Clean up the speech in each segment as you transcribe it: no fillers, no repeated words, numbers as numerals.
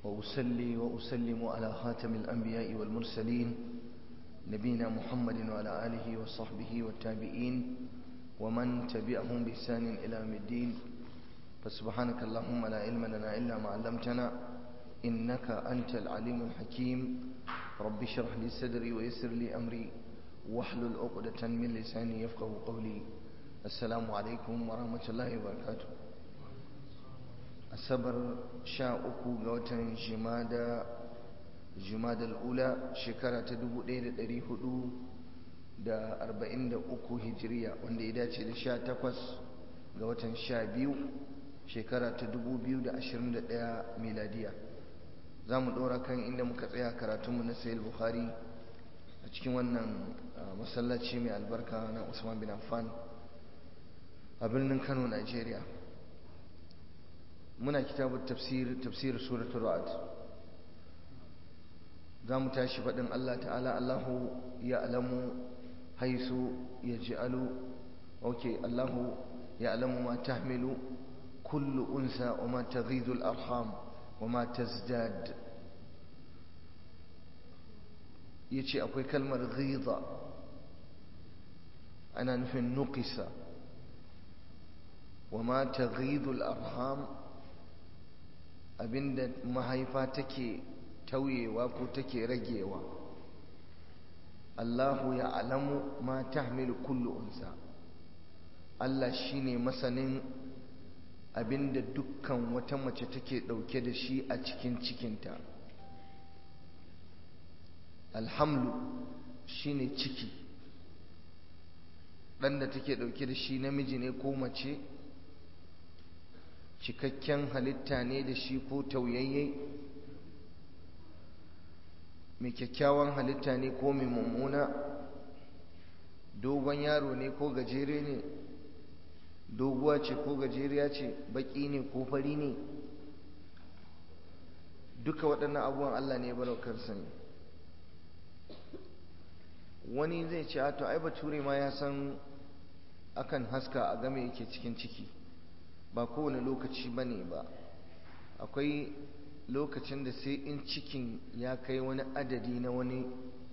وأصلي وأسلم على خاتم الأنبياء والمرسلين نبينا محمد وعلى آله وصحبه والتابعين ومن تبعهم بإحسان إلى يوم الدين فسبحانك اللهم لا علم لنا إلا ما علمتنا إنك أنت العليم الحكيم رب اشرح لي صدري ويسر لي أمري واحلل عقدة من لساني يفقه قولي السلام عليكم ورحمة الله وبركاته asabar 13 ga watan jumada al'ula shekara ta 1443 hijiriya wanda ya dace da 18 ga watan 12 shekara ta 2021 miladiya za mu ɗora kan inda muka tsaya karatunmu na sayil bukhari a cikin wannan masallaci mai albarka na usman bin affan a birnin kano nigeria muna kitabun tafsir suratul ra'd zamu tashi fadin Allah ta'ala Allahu ya'lamu haisu yaj'alu Allahu ya'lamu ma tahmilu kullu unsa wa ma taghidu al-arham wa ma tazdad yace akwai kalmar ghidha ana nufin nuqisa wa ma taghidu al-arham abinda mahaifa take tauyewa ko take ragewa Allahu ya'lamu ma tahmilu kullu unsa Allah shine masanin abinda dukkan wata mace take dauke da shi a cikin cikinta alhamlu shine ciki dan da take dauke da shi namiji ne ko mace cikakken halitta ne da shi ko tauyayye mai kyakkyawan halitta ne ko mai mummuna dogon yaro ne ko gajere ne doguwa ce ko gajeriya ce baki ne ko fari ne duka waɗannan abubuwan Allah ne baraukar sani wani zai ce to ai bature ma ya san akan haska a game yake cikin ciki ba kowane lokaci ba ne ba akwai lokacin da sai in cikin ya kai wani adadi na wani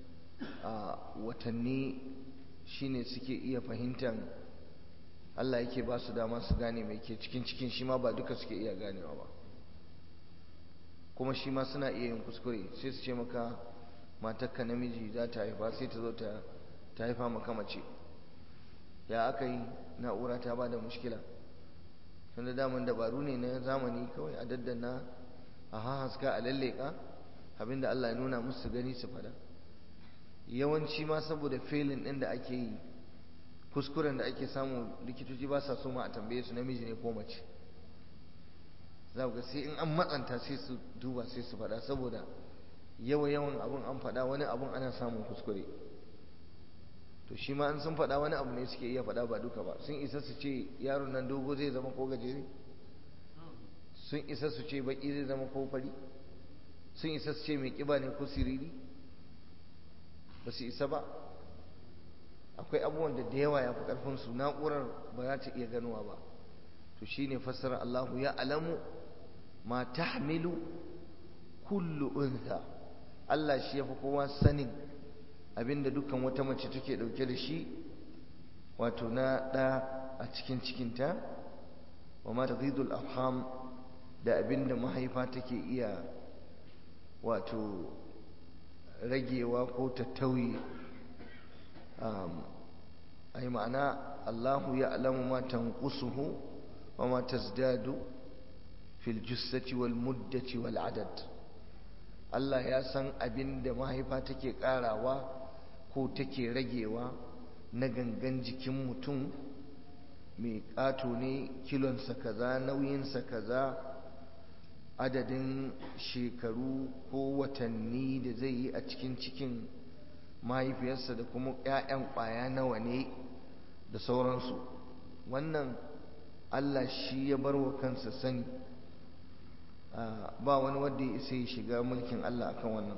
watanni shine suke iya fahimtar Allah yake ba su dama su gane mai ke cikin shi ma ba duka suke iya ganewa ba kuma shi ma suna iya yin kuskure sai su ce maka matarka namiji za ta haifa sai ta zo ta haifa maka mace ya aka yi na'ura ta ba da mushkila tunda daman dabaru ne na zamani kawai a daddana a haska a lalleka abinda Allah ya nuna musu gani su fada yawanci ma saboda failin din da ake yi kuskuren da ake samu likitoci ba sa so ma a tambaye su namiji ne ko mace za ku ga sai in an matsanta sai su duba sai su fada saboda yawan abun an fada wani abun ana samun kuskure to shi ma an sun faɗa wani abu ne suke iya faɗa ba duka ba sun isa su ce yaron nan dogo zai zama ko gajere sun isa su ce baki zai zama ko fari sun isa su ce mai kiba ne ko siriri ba su isa ba akwai abubuwan da yawa ya fi ƙarfin su na'urar ba za ta iya ganowa ba to shine fassara Allahu ya alamu ma tahmilu kullu untha Allah shi ya fi kowa sanin abinda dukkan wata mace take dauke da shi wato na da a cikin cikinta wa ma tadhidul arham da abinda mahaifa take iya wato ragewa ko ta tauye ai ma'ana Allahu ya'lamu ma tanqusuhu wa ma tazdadu fil jussati wal muddati wal adad Allah ya san abinda mahaifa take karawa ko take ragewa na gangan jikin mutum mai ƙato ne kilonsa kaza nauyinsa kaza adadin shekaru ko watanni da zai yi a cikin mahaifiyarsa da kuma 'ya'yan ƙwaya nawa ne da sauransu wannan Allah shi ya bar wa kansa sani ba wani wanda ya isa ya shiga mulkin Allah akan wannan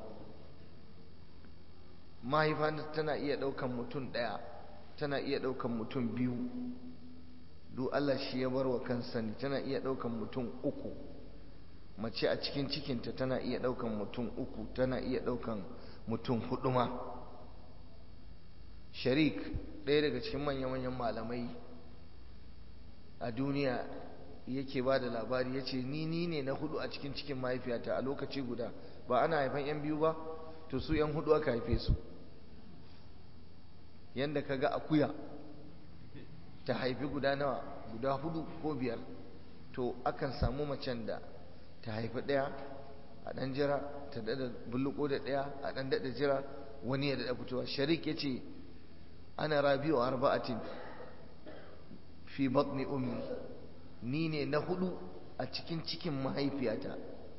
mahaifa tana iya ɗaukan mutum ɗaya tana iya ɗaukan mutum biyu duk Allah shi ya bar wa kansa ne tana iya ɗaukan mutum uku mace a cikin cikinta tana iya ɗaukan mutum 3, tana iya ɗaukan mutum 4 ma. Sharik, ɗaya daga cikin manya-manyan malamai a duniya, yake ba da labari, ya ce ni ne na 4 a cikin cikin mahaifiyata a lokaci guda. Ba ana haifan 'yan biyu ba, to su 'yan 4 aka haife su. Yanda ka ga akuya ta haifi guda nawa, guda 4 ko 5, to akan samu macen da ta haifi ɗaya a ɗan jira, ta daɗa bulluko da ɗaya a ɗan daɗa jira, wani ya daɗa fitowa. Sharik ya ce ana rabi'u 4 fi batni ummi, ni ne na 4 a cikin cikin mahaifiyata.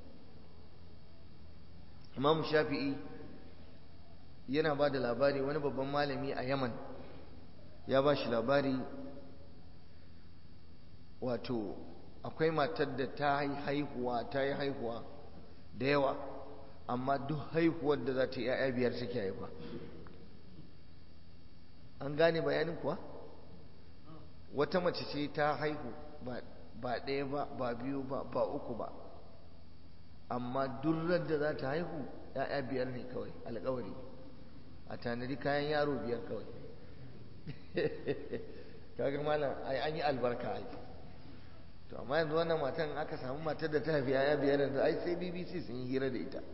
Imam Shafi'i yana ba da labari, wani babban malami a Yaman ya ba shi labari, wato akwai matar da ta yi haihuwa da yawa, amma duk haihuwar da za ta yi 'ya'ya 5 take haifa. An gane bayanin kuwa? Wata mace ce ta haihu ba ɗaya ba, ba 2 ba, ba 3 ba, amma durrar da za ta haihu 'ya'ya 5 ne kawai, alƙawari a tanadi kayan yaro 5 kawai. Kaga malam ai an yi albarka ai. To amma yanzu wannan matan, aka samu matar da ta haifi 'ya'ya 5 yanzu, ai sai BBC sun yi hira da ita.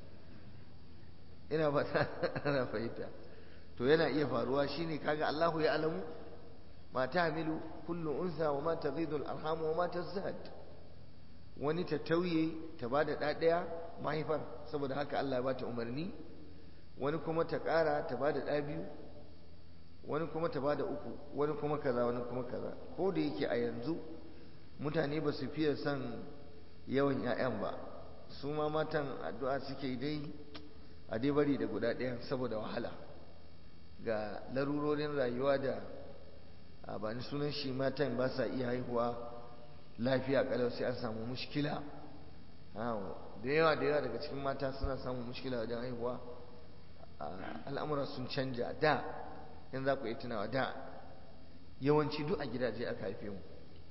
Ina fata ana fahimta. To yana iya faruwa, shine kaga Allahu ya alamu ma tahmilu kullu unsa wa ma taghidu al-arham wa ma tazdad. Wani ta tauye ta bada ɗaya mahaifar, saboda haka Allah ya bata umarni, wani kuma ta ƙara ta bada 2, wani kuma ta bada 3, wani kuma kaza, wani kuma kaza. Ko da yake a yanzu mutane ba su fiye son yawan 'ya'yan ba, su ma matan addu'a suke dai a dai bari da guda ɗaya, saboda wahala ga larurorin rayuwa da ba ni sunan shi, matan ba sa iya haihuwa lafiya kalau, sai an samu mushkila. Da yawa daga cikin mata suna samun mushkila wajen haihuwa. Al'amura sun canja. Da yanzu za ku yi tunawa, da yawanci duk a gidaje aka haife mu.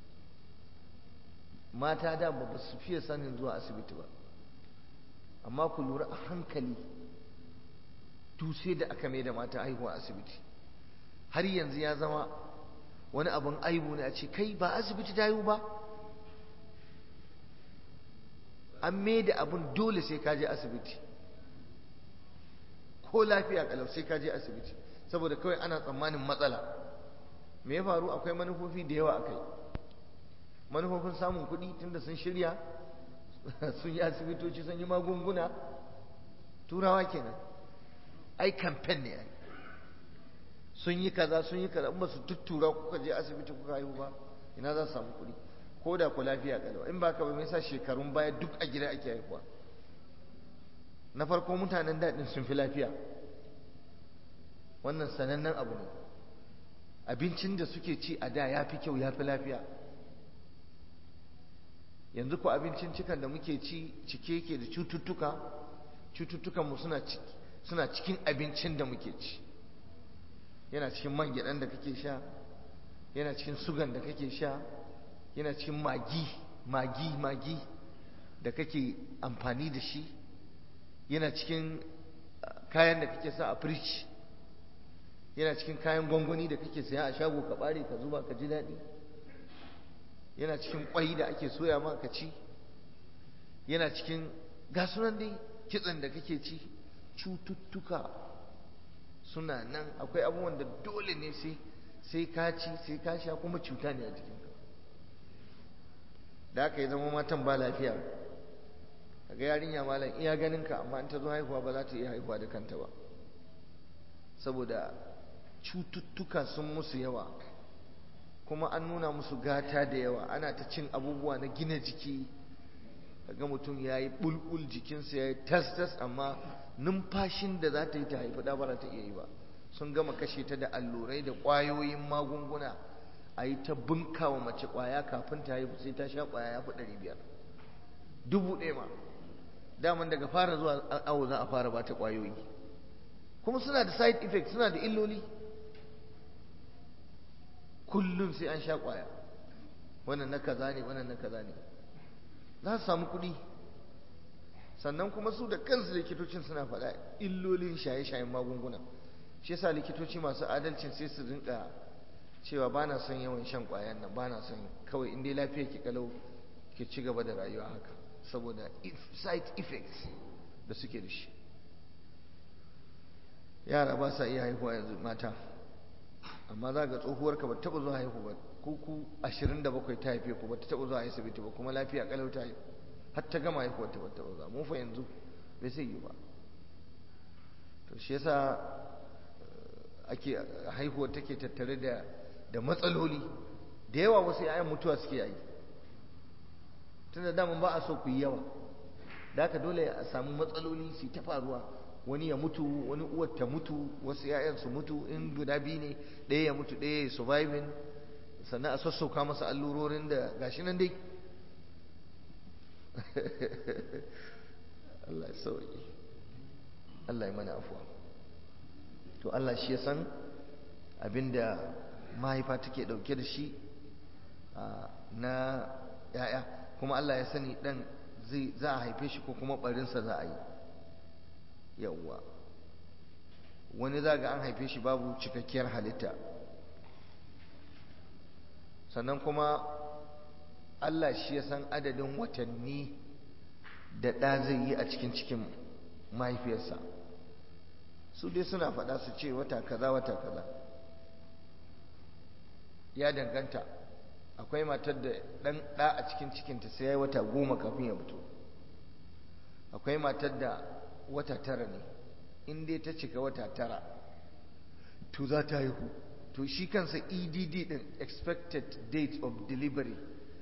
Mata da ba su fiye sanin zuwa asibiti ba, amma ku lura a hankali duk sai da aka mai da mata haihuwa asibiti. Har yanzu ya zama wani abin aibu ne a ce kai ba asibiti ta haihu ba. An mai da abin dole sai ka je asibiti, ko lafiya kalau sai ka je asibiti, saboda kawai ana tsammanin matsala. Me ya faru? Akwai manufofi da yawa akai. Manufofin samun kuɗi, tunda sun shirya sun yi asibitoci, sun yi magunguna. Turawa kenan, ai campaign ne ai. Sun yi kaza, in ba su tuttura kuka je asibiti kuka haihu ba, ina za su samu kuɗi? Ko da ku lafiya kalau. In ba ka ba, me yasa shekarun baya duk a gida ake haihuwa? Na farko, mutanen daɗin sun fi lafiya, wannan sanannen abu ne. Abincin da suke ci a da ya fi kyau, ya fi lafiya. Yanzu ko abincin cikan da muke ci cike yake da cututtukanmu suna cikin abincin da muke ci. Yana cikin man gyaɗan da kake sha, yana cikin sugan da kake sha, yana cikin magi da kake amfani da shi, yana cikin kayan da kake sa a firij, yana cikin kayan gwangwani da kake saya a shago ka bare ka zuba ka ji daɗi, yana cikin ƙwai da ake soya ma ka ci, yana cikin gasunan dai kitsen da kake ci. Cututtuka suna nan, akwai abubuwan da dole ne sai ka ci, sai ka sha, kuma cuta ne a jikinka. Da aka yi zama matan ba lafiya. Kaga yarinya malam iya ganinka, amma in ta zo haihuwa ba za ta iya haihuwa da kanta ba, saboda cututtuka sun musu yawa, kuma an nuna musu gata da yawa. Ana ta cin abubuwa na gina jiki, kaga mutum ya yi bulbul, jikinsa ya yi tas-tas, amma numfashin da za ta yi ta haifi ɗa ba za ta iya yi ba. Sun gama kashe ta da allurai da ƙwayoyin magunguna, a yi ta bunkawa mace ƙwaya kafin ta haifu, sai ta sha ƙwaya ya fi 500, 1000 ma. Daman daga fara zuwa awo za a fara ba ta ƙwayoyi, kuma suna da side effect, suna da illoli. Kullum sai an sha ƙwaya, wannan na kaza ne, wannan na kaza ne. Za su samu kuɗi, sannan kuma su da kansu likitocin suna faɗa illolin shaye-shayen magunguna. shi yasa likitoci masu adalcin sai su rinka cewa ba na son yawan shan ƙwayan nan, ba na son, kawai in dai lafiya ki kalau ki ci gaba da rayuwa haka, saboda side effects da suke da shi. yara ba sa iya haihuwa yanzu mata, amma za ga tsohuwar ka ba taɓa zuwa haihu ba, ku 27 ta haife ku ba ta taɓa zuwa asibiti ba, kuma lafiya kalau ta haihu har ta gama haihuwar ta ba taɓa zuwa. mu fa yanzu bai sai yi ba. to shi yasa ake haihuwar take tattare da matsaloli da yawa. wasu 'ya'yan mutuwa suke yi tunda daman ba a so ku yi yawa, da haka dole a samu matsaloli su ta faruwa, wani ya mutu, wani uwar ta mutu, wasu 'ya'yan su mutu, in guda biyu ne ɗaya ya mutu ɗaya ya surviving, sannan a sassauka masa allurorin da gashi nan dai. Allah ya sauki, Allah ya mana afuwa. to Allah shi ya san abinda mahaifa take dauke da shi na 'ya'ya, kuma Allah ya sani dan za a haife shi ko kuma barinsa za a yi. yawwa wani za ga an haife shi babu cikakkiyar halitta, sannan kuma Allah shi ya san adadin watanni da ɗa zai yi a cikin mahaifiyarsa. su dai suna faɗa su ce wata kaza wata kaza, ya danganta. akwai matar da ɗan ɗa a cikin cikinta sai ya yi wata 10 kafin ya fito, akwai matar da wata 9 ne, in dai ta cika wata 9 to za ta haihu. to shi kansa EDD din, expected date of delivery,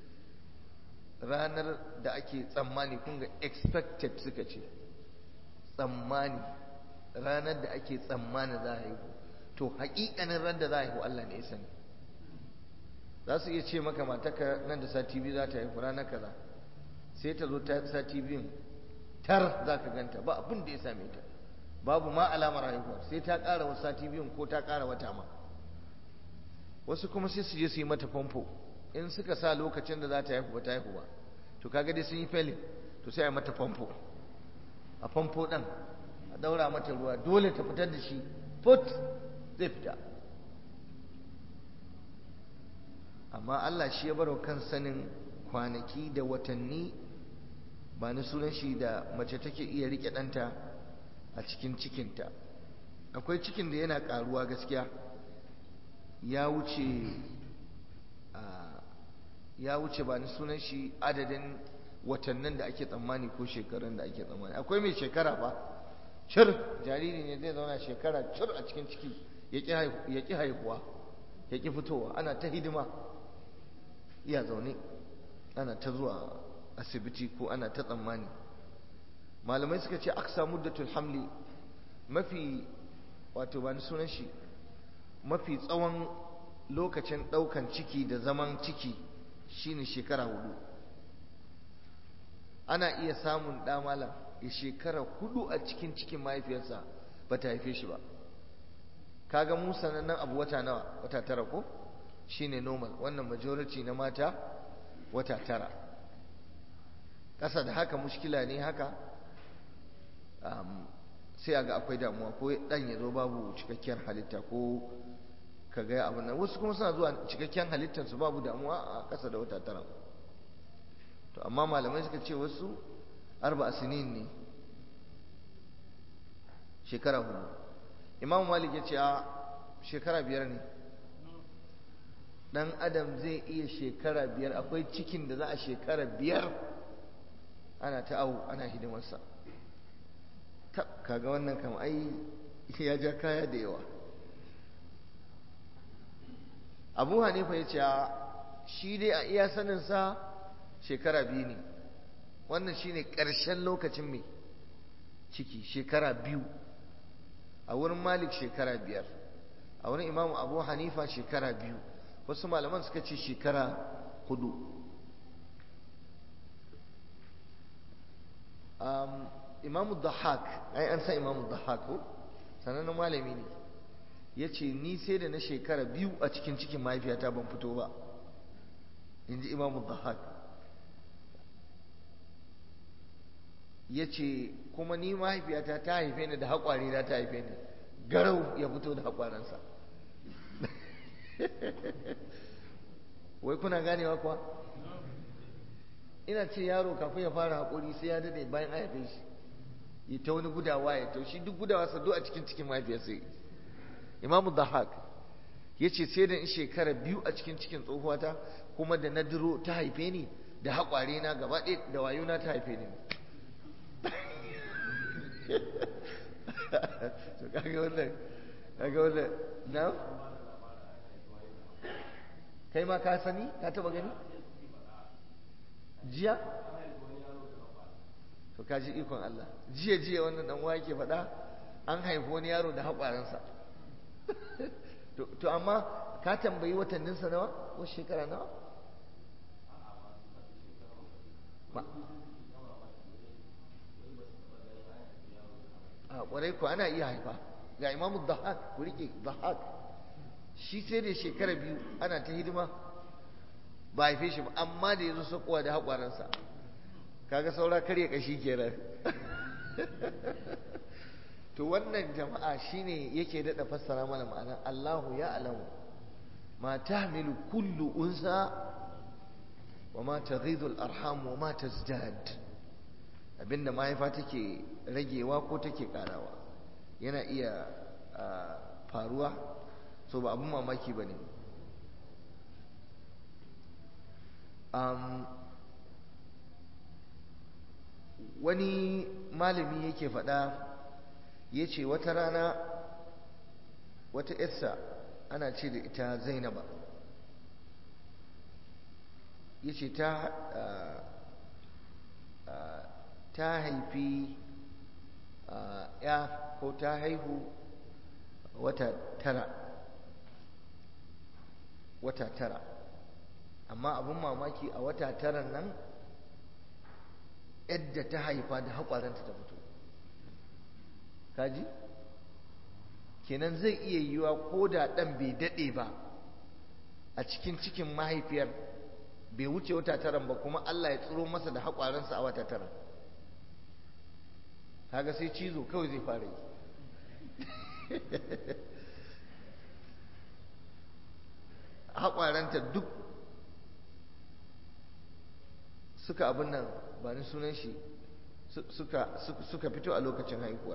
ranar da ake tsammani, kun ga expected suka ce, tsammani, ranar da ake tsammani za a haihu, to haƙiƙanin ran da za a haihu Allah ne ya sani. za su iya ce maka mataka nan da sati 2 za ta haihu ranar kaza, sai ta zo ta sati 2 tar za ka ganta ba abin da ya same ta, babu ma alamar haihuwa, sai ta ƙara wasu sati 2 ko ta ƙara wata ma. wasu kuma sai su je su yi mata famfo, in suka sa lokacin da za ta haihu ba ta haihu ba, to kaga dai sun yi felin, to sai a yi mata famfo. a famfo ɗin a ɗaura mata ruwa, dole ta fitar da shi put zai fita. amma Allah shi ya baro kan sanin kwanaki da watanni, ba ni sunan shi, da mace take iya rike ɗanta a cikin cikinta. akwai cikin da yana ƙaruwa gaskiya, ya wuce ba ni sunan shi adadin watannin da ake tsammani ko shekarun da ake tsammani. akwai mai shekara ba cir, jariri ne zai zauna shekara cir a cikin ciki ya ƙi haihuwa, ya ƙi fitowa, ana ta hidima, iya zaune ana ta zuwa asibiti ko ana ta tsammani. malamai suka ce aksa muddatul hamli, mafi wato ba ni sunan shi, mafi tsawon lokacin ɗaukan ciki da zaman ciki shine shekara 4. ana iya samun ɗa malam ya shekara 4 a cikin mahaifiyarsa ba ta haife shi ba. kaga mu sanannen abu wata nawa? wata 9 ko shine normal. wannan majority na mata wata 9. ƙasa da haka mushkila ne haka, sai a ga akwai damuwa, ko ɗan ya zo babu cikakkiyar halitta, ko ka ga abin nan. wasu kuma suna zuwa cikakkiyar halittarsu babu damuwa a ƙasa da wata 9. to amma malamai suka ce wasu 4 sinin ne, shekara 4. Imam Malik ya ce a shekara 5 ne. dan adam zai iya shekara 5, akwai cikin da za a shekara 5 ana ta awo ana hidimarsa. kaga wannan kam ai ya ja kaya da yawa. Abu Hanifa ya ce shi dai a iya saninsa shekara 2 ne, wannan shine ƙarshen lokacin mai ciki, shekara 2. a wurin Malik shekara 5, a wurin Imam Abu Hanifa shekara 2, wasu malaman suka ce shekara 4. Imam Dhahak, ai an san Imam Dhahak ko sanannen malami ne, ya ce ni sai da na shekara 2 a cikin mahaifiyata ban fito ba, in ji Imam Dhahak. ya ce kuma ni mahaifiyata ta haife ni da haƙwari na ta haife ni, garau ya fito da haƙwaransa. Wai kuna ganewa kuwa? Ina ce yaro kafin ya fara haƙuri sai ya dade bayan an haife shi, ya ta wani gudawa ya taushi, duk gudawa sa duk a cikin mahaifiyarsa. Imamu Dhahak ya ce sai da in shekara 2 a cikin tsohuwata, kuma da na duro ta haife ni da haƙware na gaba ɗaya da wayona ta haife ni. To kaga wannan na kai ma ka sani, ka taba gani jiya? To kaji ikon Allah, jiya wannan dan uwa yake faɗa an haifi wani yaro da haƙwaransa. To amma ka tambayi watanninsa nawa ko shekara nawa? A ƙwarai ko ana iya haifa. Ga Imamu Dhahak, ku rike Dhahak, shi sai da shekara 2 ana ta hidima ba haife shi ba, amma da ya zo sakowa da haƙwaransa, kaga saura karya kashi kenan. To wannan jama'a shine yake daɗa fassara mana ma'anar Allahu ya alamu ma tahmilu kullu unsa wa ma taghidu al-arham wa ma tazdad. Abinda mahaifa take ragewa ko take karawa yana iya faruwa, so ba abin mamaki bane. Wani malami yake faɗa, ya ce wata rana wata yarsa ana ce da ita Zainaba, ya ce ta haifi ya ko ta haihu wata tara, amma abin mamaki a wata 9 nan yadda ta haifa da haƙwaranta ta fito. Kaji? Kenan zai iya yiwa ko da ɗan bai daɗe ba a cikin mahaifiyar, bai wuce wata 9 ba, kuma Allah ya tsiro masa da haƙwaransa a wata 9. Kaga sai cizo kawai zai fara yi. Haƙwaranta duk suka abin nan, ba ni sunan shi, suka fito a lokacin haihuwar.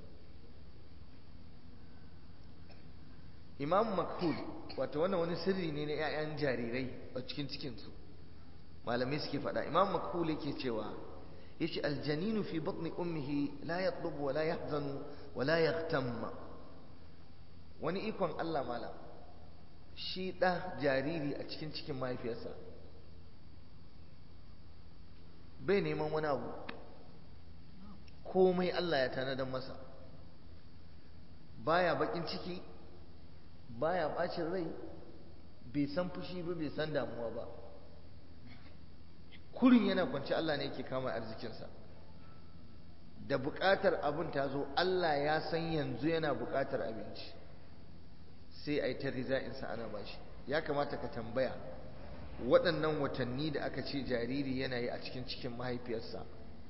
Imam Makhul, wato wannan wani sirri ne na 'ya'yan jarirai a cikinsu, malamai suke faɗa. Imam Makhul yake cewa, yace aljaninu fi batni ummihi la yatlubu wa la yahzanu wa la yaghtamma. Wani ikon Allah malam, shi ɗa jariri a cikin mahaifiyarsa bai neman wani abu, komai Allah ya tanadar masa, baya bakin ciki, baya bacin rai, bai san fushi ba, bai san damuwa ba. Kurin yana kwanci Allah ne yake kama arzikinsa. Da buƙatar abin ta zo, Allah ya san yanzu yana buƙatar abinci, sai a yi ta riza'insa ana bashi. Ya kamata ka tambaya, waɗannan watanni da aka ce jariri yana yi a cikin mahaifiyarsa,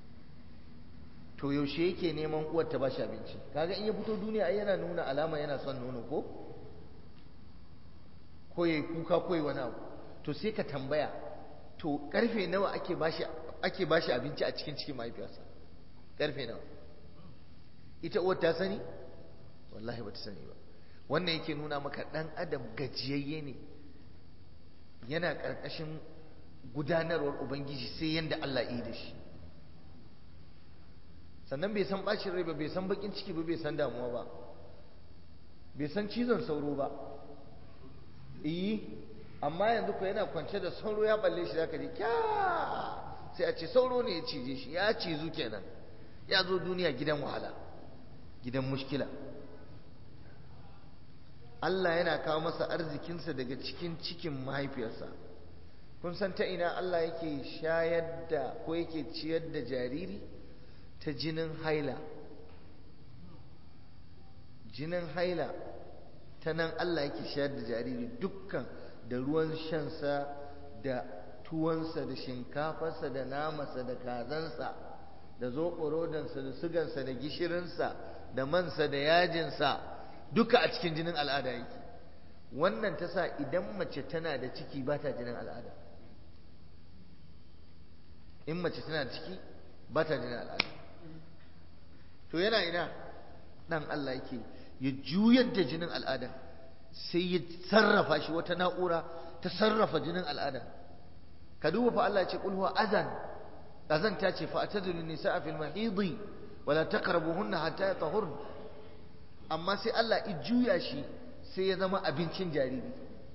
to yaushe yake neman uwar ta bashi abinci? Kaga in ya fito duniya ai yana nuna alama yana son nono, ko yayi kuka ko yayi wani abu. To sai ka tambaya, to karfe nawa ake bashi abinci a cikin mahaifiyarsa? Karfe nawa? Ita uwar ta sani? Wallahi ba ta sani ba. Wannan yake nuna maka ɗan adam gajiyayye ne, yana ƙarƙashin gudanarwar Ubangiji sai yanda Allah yi da shi. Sannan bai san ɓacin rai ba, bai san baƙin ciki ba, bai san damuwa ba, bai san cizon sauro ba. Amma yanzu ko yana kwance da sauro ya balle shi, zaka ji kya, sai a ce sauro ne ya cije shi, ya cizu kenan, ya zo duniya gidan wahala, gidan mushkila. Allah yana kawo masa arzikinsa daga cikin mahaifiyarsa. Kun san ta ina Allah yake shayar da ko yake ciyar da jariri? Ta jinin haila. Jinin haila, ta nan Allah yake shayar da jariri, dukkan da ruwan shansa, da tuwansa, da shinkafarsa, da namansa, da kazansa, da zoɓorodansa da sugansa da gishirinsa da mansa da yajinsa duka a cikin jinin al'ada yake. wannan ta sa idan mace tana da ciki ba ta jinin al'ada, in mace tana da ciki ba ta jinin al'ada. To yana ina dan Allah yake ya juyar da jinin al'ada, sai ya sarrafa shi, wata na'ura ta sarrafa jinin al'ada. ka duba fa Allah ya ce qul huwa azan ta ce fa atadul nisaa fil mahidi wala taqrabuhunna hatta yatahurn, amma sai Allah ya juya shi sai ya zama abincin jariri.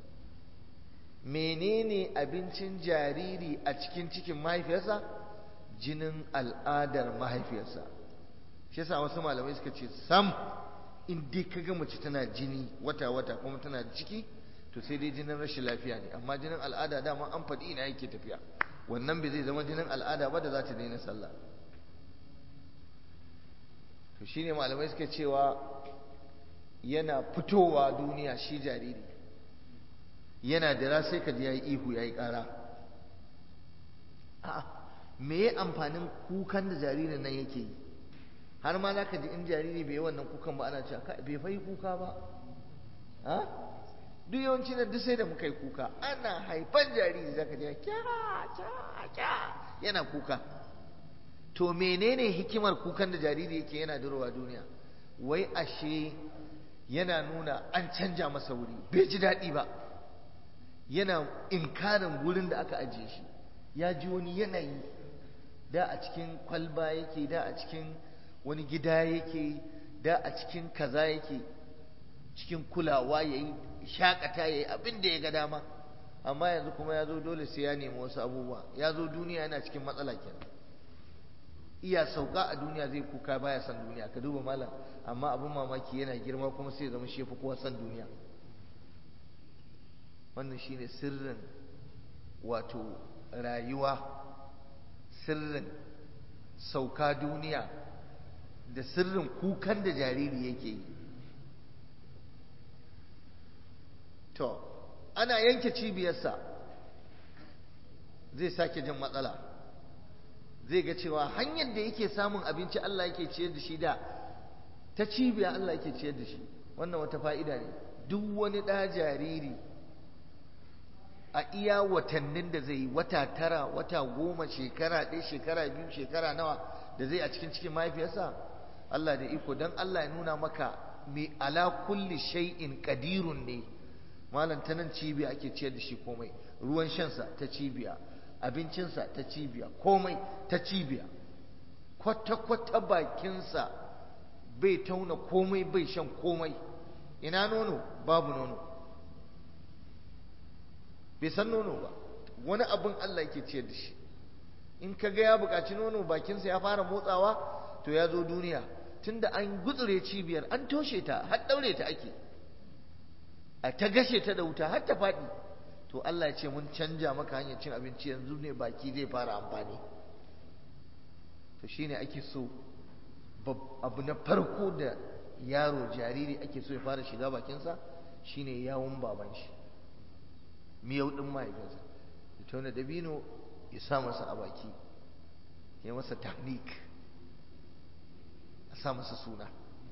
menene abincin jariri a cikin mahaifiyarsa? jinin al'adar mahaifiyarsa. shi yasa wasu malamai suka ce sam in dai kaga mace tana jini wata kuma tana da ciki, to sai dai jinin rashin lafiya ne, amma jinin al'ada dama an faɗi ina yake tafiya. wannan bai zai zama jinin al'ada ba da za ta daina sallah. to shine malamai suka cewa yana fitowa duniya shi jariri, yana dira sai ka ji yayi ihu yayi ƙara. a'a, me ya amfanin kukan da jaririn nan yake yi? har ma za ka ji in jariri bai yi wannan kukan ba ana cewa bai fa yi kuka ba. duk yawanci na duk sai da muka yi kuka, ana haifan jariri za ka ji yana kuka. to menene hikimar kukan da jariri yake yana durowa duniya? wai ashe yana nuna an canja masa wuri, bai ji daɗi ba, yana inkarin wurin da aka ajiye shi. ya ji wani yanayi, da a cikin kwalba yake, da a cikin wani gida yake, da a cikin kaza yake, cikin kulawa ya yi shakata ya yi abin da ya ga dama. amma yanzu kuma ya zo dole sai ya nemi wasu abubuwa, ya zo duniya yana cikin matsala kenan. iya sauka a duniya zai kuka baya san duniya, ka duba malam. amma abin mamaki yana girma kuma sai ya zama shi yafi kowa san duniya. wannan shine sirrin wato rayuwa, sirrin sauka duniya, da sirrin kukan da jariri yake yi. to ana yanke cibiyarsa zai sake jin matsala, zai ga cewa hanyar da yake samun abinci Allah yake ciyar da shi da ta cibiya Allah yake ciyar da shi. wannan wata fa'ida ne. duk wani ɗa jariri a iya watannin da zai yi, wata 9, wata 10, shekara 1, shekara 2, shekara nawa da zai a cikin mahaifiyarsa, Allah da iko, don Allah ya nuna maka mai ala kulli shay'in qadirun ne. malam ta nan cibiya ake ciyar da shi komai, ruwan shansa ta cibiya, abincinsa ta cibiya, komai ta cibiya. kwata-kwata bakinsa bai tauna komai, bai shan komai. ina nono? babu nono, bai san nono ba. wani abin Allah yake ciyar da shi. in ka ga ya buƙaci nono, bakinsa ya fara motsawa, to ya zo duniya. tunda an gutsure cibiyar, an toshe ta, har daure ta ake, a ta gashe ta da wuta har ta faɗi. to Allah ya ce mun canja maka hanyar cin abinci, yanzu ne baki zai fara amfani. to shine ake so abu na farko da yaro jariri ake so ya fara shiga bakinsa shine yawun baban shi, miyau din mahaifinsa. ya tauna dabino ya sa masa a baki, ya masa tahnik, a sa masa suna.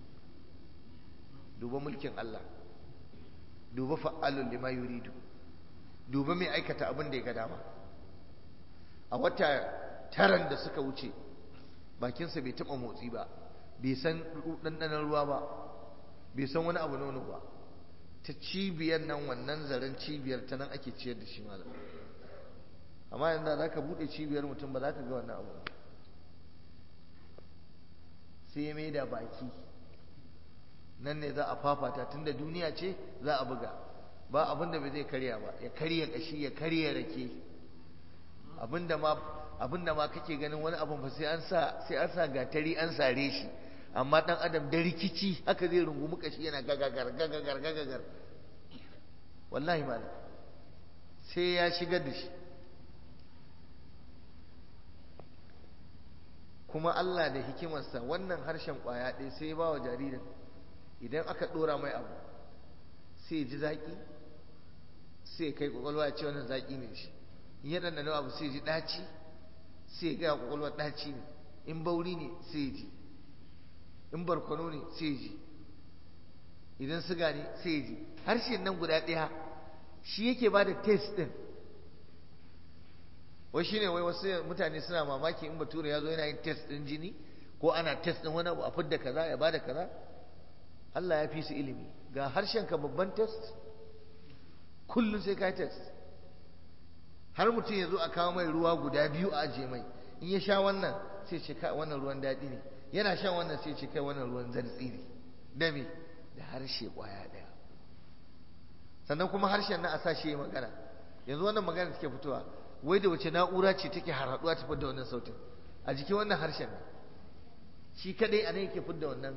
duba mulkin Allah, duba fa'alun lima yuridu, duba mai aikata abin da ya ga dama. a wata 9 da suka wuce bakinsa bai taɓa motsi ba, bai san ɗanɗanon ruwa ba, bai san wani abu nono ba. ta cibiyar nan, wannan zaren cibiyar ta nan ake ciyar da shi malam. amma yanzu za ka buɗe cibiyar mutum ba za ka ga wannan abu. sai ya mai da baki, nan ne za a fafata, tunda duniya ce za a buga. ba abin da bai zai karya ba, ya karya kashi, ya karya rake. abinda ma kake ganin wani abin fa sai an sa gatari an sare shi, amma dan adam da rikici haka zai rungumi kashi yana gagagar. wallahi malam sai ya shigar da shi. kuma Allah da hikimarsa wannan harshen kwaya ɗaya sai ya ba wa jaririn, idan aka ɗora mai abu sai ya ji zaƙi, sai ya kai ƙwaƙwalwa ya ce wannan zaƙi ne shi. in ya ɗanɗana abu sai ya ji ɗaci, sai ya gaya ƙwaƙwalwa ɗaci ne. in bauri ne sai ya ji, in barkono ne sai ya ji, idan siga ne sai ya ji. Harshen nan guda ɗaya shi yake ba da taste ɗin. Wai shine wai wasu mutane suna mamaki in bature ya zo yana yin test ɗin jini ko ana test ɗin wani abu a fidda kaza ya bada kaza. Allah ya fi su ilimi. Ga harshen ka babban test, kullum sai ka yi test. Har mutum ya zo a kawo mai ruwa guda biyu a ajiye mai, in ya sha wannan sai ce kai wannan ruwan daɗi ne, yana shan wannan sai ce kai wannan ruwan zartsi ne. Da me? Da harshe ƙwaya ɗaya. Sannan kuma harshen nan a sa shi ya magana. Yanzu wannan magana take fitowa, wai da wace na'ura ce take harhaɗuwa ta fidda wannan sautin? A jikin wannan harshen ne. Shi kadai a nan yake fidda wannan.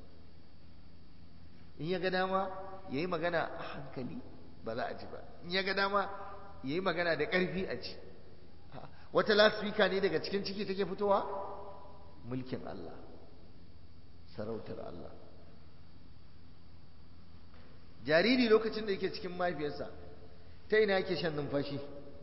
In ya ga dama ya yi magana a hankali ba za a ji ba, in ya ga dama ya yi magana da ƙarfi a ji. Wata lasfika ne daga cikin ciki take fitowa? Mulkin Allah, sarautar Allah. Jariri lokacin da yake cikin mahaifiyarsa, ta ina yake shan numfashi?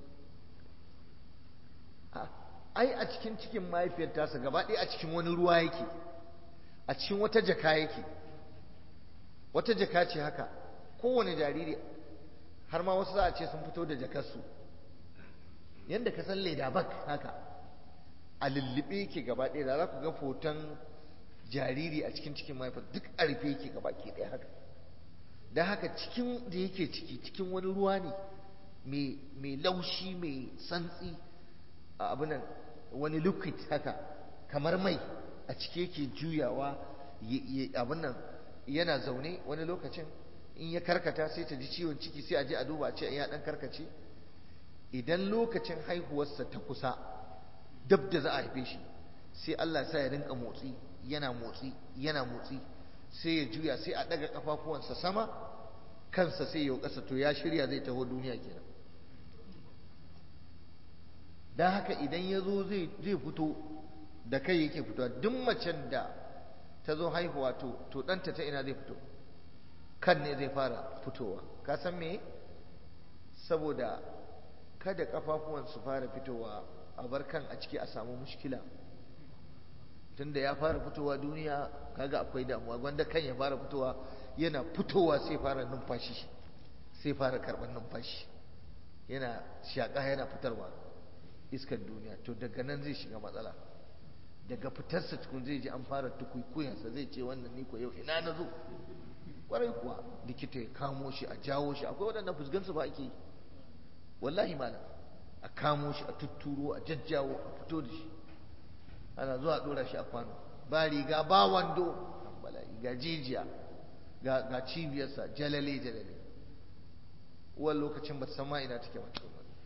Ai a cikin cikin mahaifiyar tasa gaba ɗaya a cikin wani ruwa yake, a cikin wata jaka yake. Wata jaka ce haka, kowane jariri, har ma wasu za a ce sun fito da jakarsu, yadda ka san leda bak haka, a lullube yake gaba ɗaya. Da za ku ga hoton jariri a cikin cikin mahaifiyar, duk a rufe yake gaba ke ɗaya haka. Da haka cikin da yake ciki, cikin wani ruwa ne mai laushi, mai santsi, abinan wani liquid haka kamar mai a ciki yake juyawa. Abin yana zaune wani lokacin in ya karkata sai ta ji ciwon ciki, sai a je a duba a ce ya dan karkace. Idan lokacin haihuwarsa ta kusa, dab da za a haife shi, sai Allah sa ya rinka motsi, yana motsi, yana motsi, sai ya juya, sai a daga kafafuwansa sama, kansa sai ya kasa, to ya shirya zai taho duniya kenan. Dan haka idan ya zo zai fito da kai yake fitowa. Duk macen da ta zo haihuwa to ɗanta ta ina zai fito? Kan ne zai fara fitowa. Ka san me? Saboda kada kafafuwan su fara fitowa a bar kan a ciki a samu mushkila. Tunda ya fara fitowa duniya, kaga akwai damuwa. Gwanda kan ya fara fitowa, yana fitowa sai fara numfashi, sai fara karɓar numfashi, yana shaƙa yana fitarwa iskar duniya. To daga nan zai shiga matsala. Daga fitarsa tukun zai ji an fara tukuikuyansa, zai ce wannan ni ko yau ina na zo. Kwarai kuwa likita ya kamo shi, a jawo shi. Akwai waɗannan fusgansu ba ake yi, wallahi malam. A kamo shi, a tutturo, a jajjawo, a fito da shi, ana zuwa a ɗora shi a kwano, ba riga ba wando, bala'i, ga jijiya, ga cibiyarsa jalale. Uwan lokacin ba ta san ma ina take mace.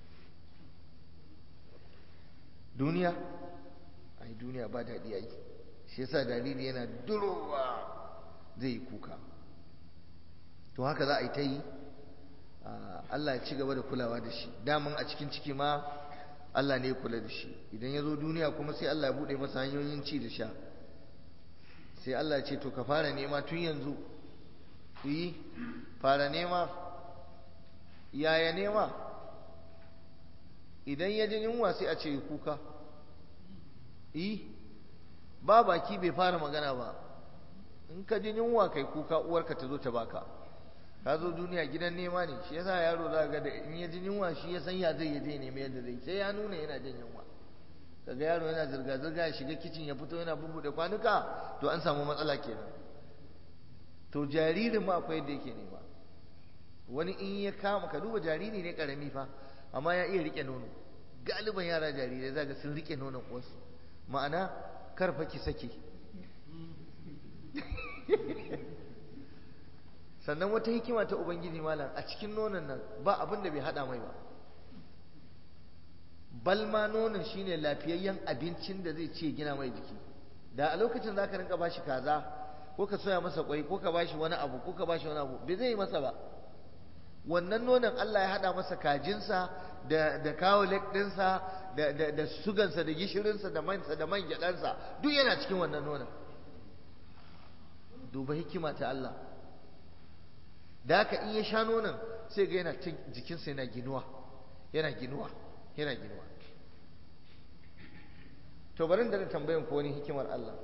Duniya, ai duniya ba daɗi ai. Shi yasa jariri yana durowa zai yi kuka. To haka za a yi ta yi. Allah ya ci gaba da kulawa da shi. Daman a cikin ciki ma Allah ne ya kula da shi. Idan ya zo duniya kuma sai Allah ya buɗe masa hanyoyin ci da sha. Sai Allah ya ce to ka fara nema tun yanzu. Yi, fara nema. Yaya nema? Idan ya ji yunwa sai a ce kuka. Ba baki bai fara magana ba. In ka ji yunwa kai kuka, uwarka ta zo ta baka. Ka zo duniya gidan nema ne. Shi yasa yaro za ga da in ya ji yunwa shi ya san ya zai je nemi yadda zai, sai ya nuna yana jin yunwa. Kaga yaro yana zirga-zirga ya shiga kicin ya fito yana bubbuɗe kwanuka, to an samu matsala kenan. To jaririn ma akwai yadda yake nema. Wani in ya kama, ka duba jariri ne karami fa, amma ya iya rike nono. Galiban yara jarirai zaga sun rike nonon uwarsu. Ma'ana karfa ki sake. Sannan wata hikima ta Ubangiji malam, a cikin nonon nan ba abin da bai hada mai ba. Balma nonon shine lafiyayyen abincin da zai ce gina mai jiki. Da a lokacin zaka rinka bashi kaza, ko ka soya masa kwai, ko ka bashi wani abu, ko ka bashi wani abu, bai zai yi masa ba. Wannan nonon Allah ya hada masa kajinsa da kawo ɗinsa da sugansa da gishirinsa da mansa da man gyaɗansa, duk yana cikin wannan nonon. Duba hikima ta Allah. Da haka in ya sha nonon sai ga yana jikinsa yana ginuwa. to bari da tambayan ko wani hikimar Allah,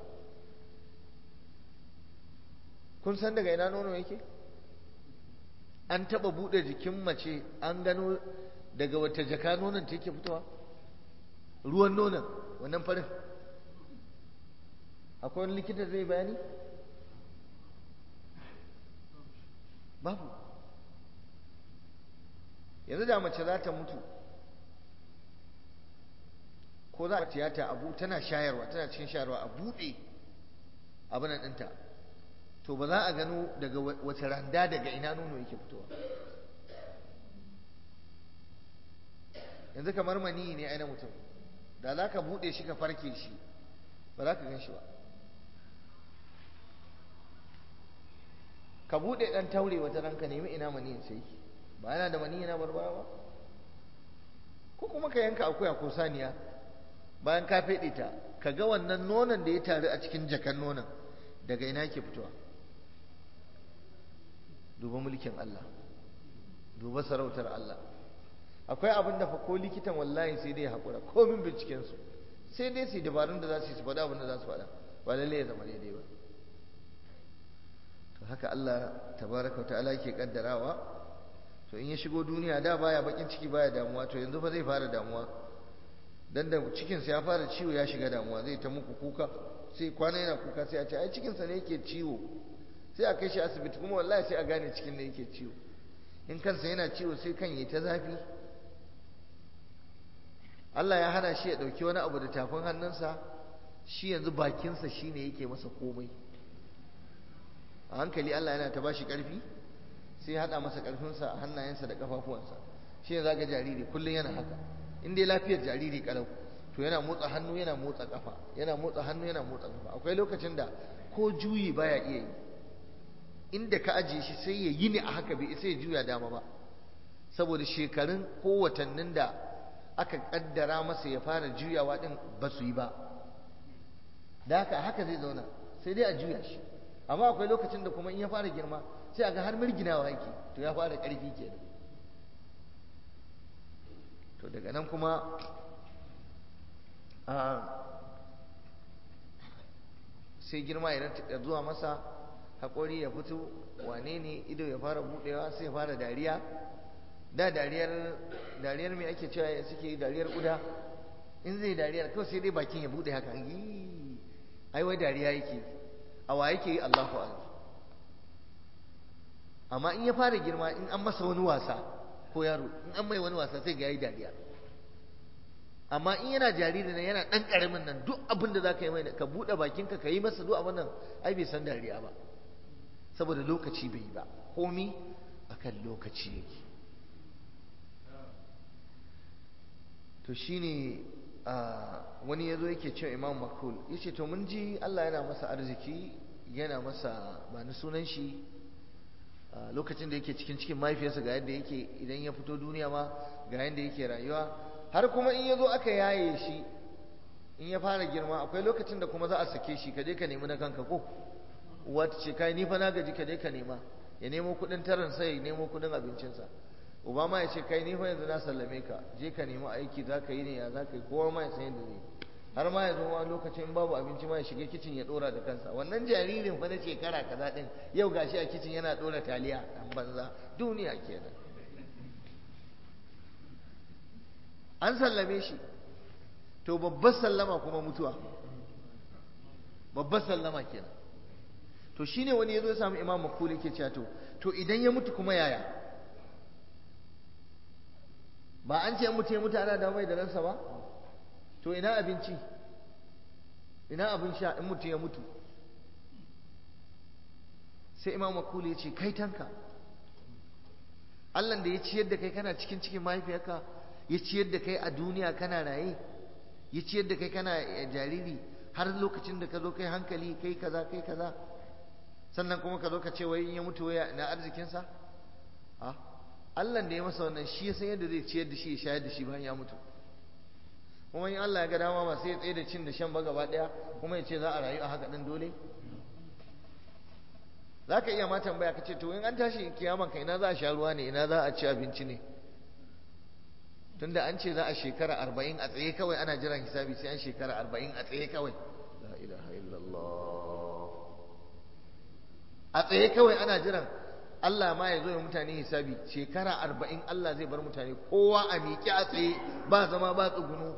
kun san daga ina nono yake? An taba bude jikin mace an gano daga wata jaka nonon ta yake fitowa? Ruwan nonon wannan farin, akwai wani likita zai bayani? Babu. Yanzu da mace za ta mutu ko za a tiyata abu tana shayarwa, tana cikin shayarwa, a buɗe abin ɗinta, to ba za a gano daga wace randa daga ina nono yake fitowa. Yanzu kamar maniyi ne aina mutum, da za ka buɗe shi ka farke shi ba za ka gan shi ba. Ka buɗe ɗan taure wata ranka nemi ina maniyin sai ba yana da maniyi na barbara ba? Ko kuma ka yanka akuya ko saniya, bayan ka feɗe ta ka ga wannan nonon da ya taru a cikin jakan nonon daga ina ke fitowa. Duba mulkin Allah, duba sarautar Allah. Akwai abin da fa ko likitan wallahi sai dai haƙura, komin bincikensu sai dai su yi dabarun da za su yi su faɗa abin da za su faɗa, ba lallai ya zama daidai ba. To haka Allah tabaraka wa ta'ala ke kaddarawa. To in ya shigo duniya da baya bakin ciki baya damuwa, to yanzu fa zai fara damuwa, dan da cikinsa ya fara ciwo ya shiga damuwa, zai ta muku kuka, sai kwana yana kuka sai a ce ai cikinsa ne yake ciwo, sai a kai shi asibiti kuma wallahi sai a gane cikin ne yake ciwo. In kansa yana ciwo sai kan yi ta zafi. Allah ya hana shi ya ɗauki wani abu da tafin hannunsa, shi yanzu bakinsa shi ne yake masa komai. A hankali Allah yana ta bashi ƙarfi, sai ya haɗa masa ƙarfinsa a hannayensa da ƙafafuwansa. Shi ne za ga jariri kullum yana haka, in dai lafiyar jariri ƙalau, to yana motsa hannu yana motsa ƙafa, yana motsa hannu yana motsa ƙafa. Akwai lokacin da ko juyi baya iya yi, inda ka ajiye shi sai ya yi ne a haka, bai sai ya juya dama ba, saboda shekarun ko watannin da aka kaddara masa ya fara juyawa din ba su yi ba, da haka zai zauna sai dai a juya shi. Amma akwai lokacin da kuma in ya fara girma sai a ga har mirginawa yake, to ya fara ƙarfi kenan. To daga nan kuma sai girma ya zuwa masa, haƙori ya fito, wane ne, ido ya fara buɗewa, sai ya fara dariya. Da dariyar mai ake cewa suke yi, dariyar ƙuda. In zai dariyar kawai sai dai bakin ya buɗe haka, ai wai dariya yake, awa yake yi, Allahu akbar. Amma in ya fara girma, in an masa wani wasa ko yaro, in an mai wani wasa sai ga yayi dariya. Amma in yana jariri nan, yana ɗan ƙaramin nan, duk abin da za ka yi mai, ka buɗe bakinka ka yi masa duk abin nan, ai bai san dariya ba, saboda lokaci bai yi ba, komi akan lokaci yake. To shine wani yazo yake cewa Imam Makul yace to mun ji Allah yana masa arziki, yana masa ba ni sunan shi, lokacin da yake cikin mahaifiyarsa ga yadda yake, idan ya fito duniya ma ga yadda yake rayuwa, har kuma in yazo aka yaye shi, in ya fara girma akwai lokacin da kuma za a sake shi, ka je ka nemi na kanka ko uwa ta ce kai ni fa na gaji, ka je ka nema, ya nemo kuɗin taran sai ya nemo kuɗin abincinsa. Uba ma ya ce kai ni fa yanzu na sallame ka, je ka nemi aiki, za ka yi ne ya za ka yi, kowa ma ya san yadda zai. Har ma ya zo wani lokacin in babu abinci ma ya shiga kicin ya dora da kansa. Wannan jaririn fa na shekara kaza din yau gashi a kicin yana dora taliya, dan banza, duniya kenan. An sallame shi. To babbar sallama kuma mutuwa, babbar sallama kenan. To shine wani yazo ya samu Imam Makul yake cewa to idan ya mutu kuma yaya? Ba an ce mutu ya mutu ana da mai da ransa ba? To ina abinci, ina abin sha in mutu ya mutu? Sai Imam Makul ya ce kai tanka, Allah da ya ciyar da kai kana cikin mahaifiyarka, ya ciyar da kai a duniya kana raye, ya ciyar da kai kana jariri, har lokacin da ka zo kai hankali kai kaza, sannan kuma ka zo ka ce wai in ya mutu waya na arzikinsa? Allah da ya masa wannan shi ya san yadda zai ciyar da shi ya shayar da shi bayan ya mutu. Kuma in Allah ya ga dama ba sai ya tsaye da cin da shan ba gaba daya, kuma ya ce za a rayu a haka din dole? Za ka iya ma tambaya ka ce to in an tashi kiyaman ka ina za a sha ruwa ne, ina za a ci abinci ne? tunda an ce za a shekara 40 a tsaye kawai ana jiran hisabi, sai an shekara 40 a tsaye kawai. La ilaha illallah. A tsaye kawai ana jiran Allah ma ya zo ya mutane hisabi. Shekara 40 Allah zai bar mutane kowa a miƙe a tsaye, ba zama ba tsuguno.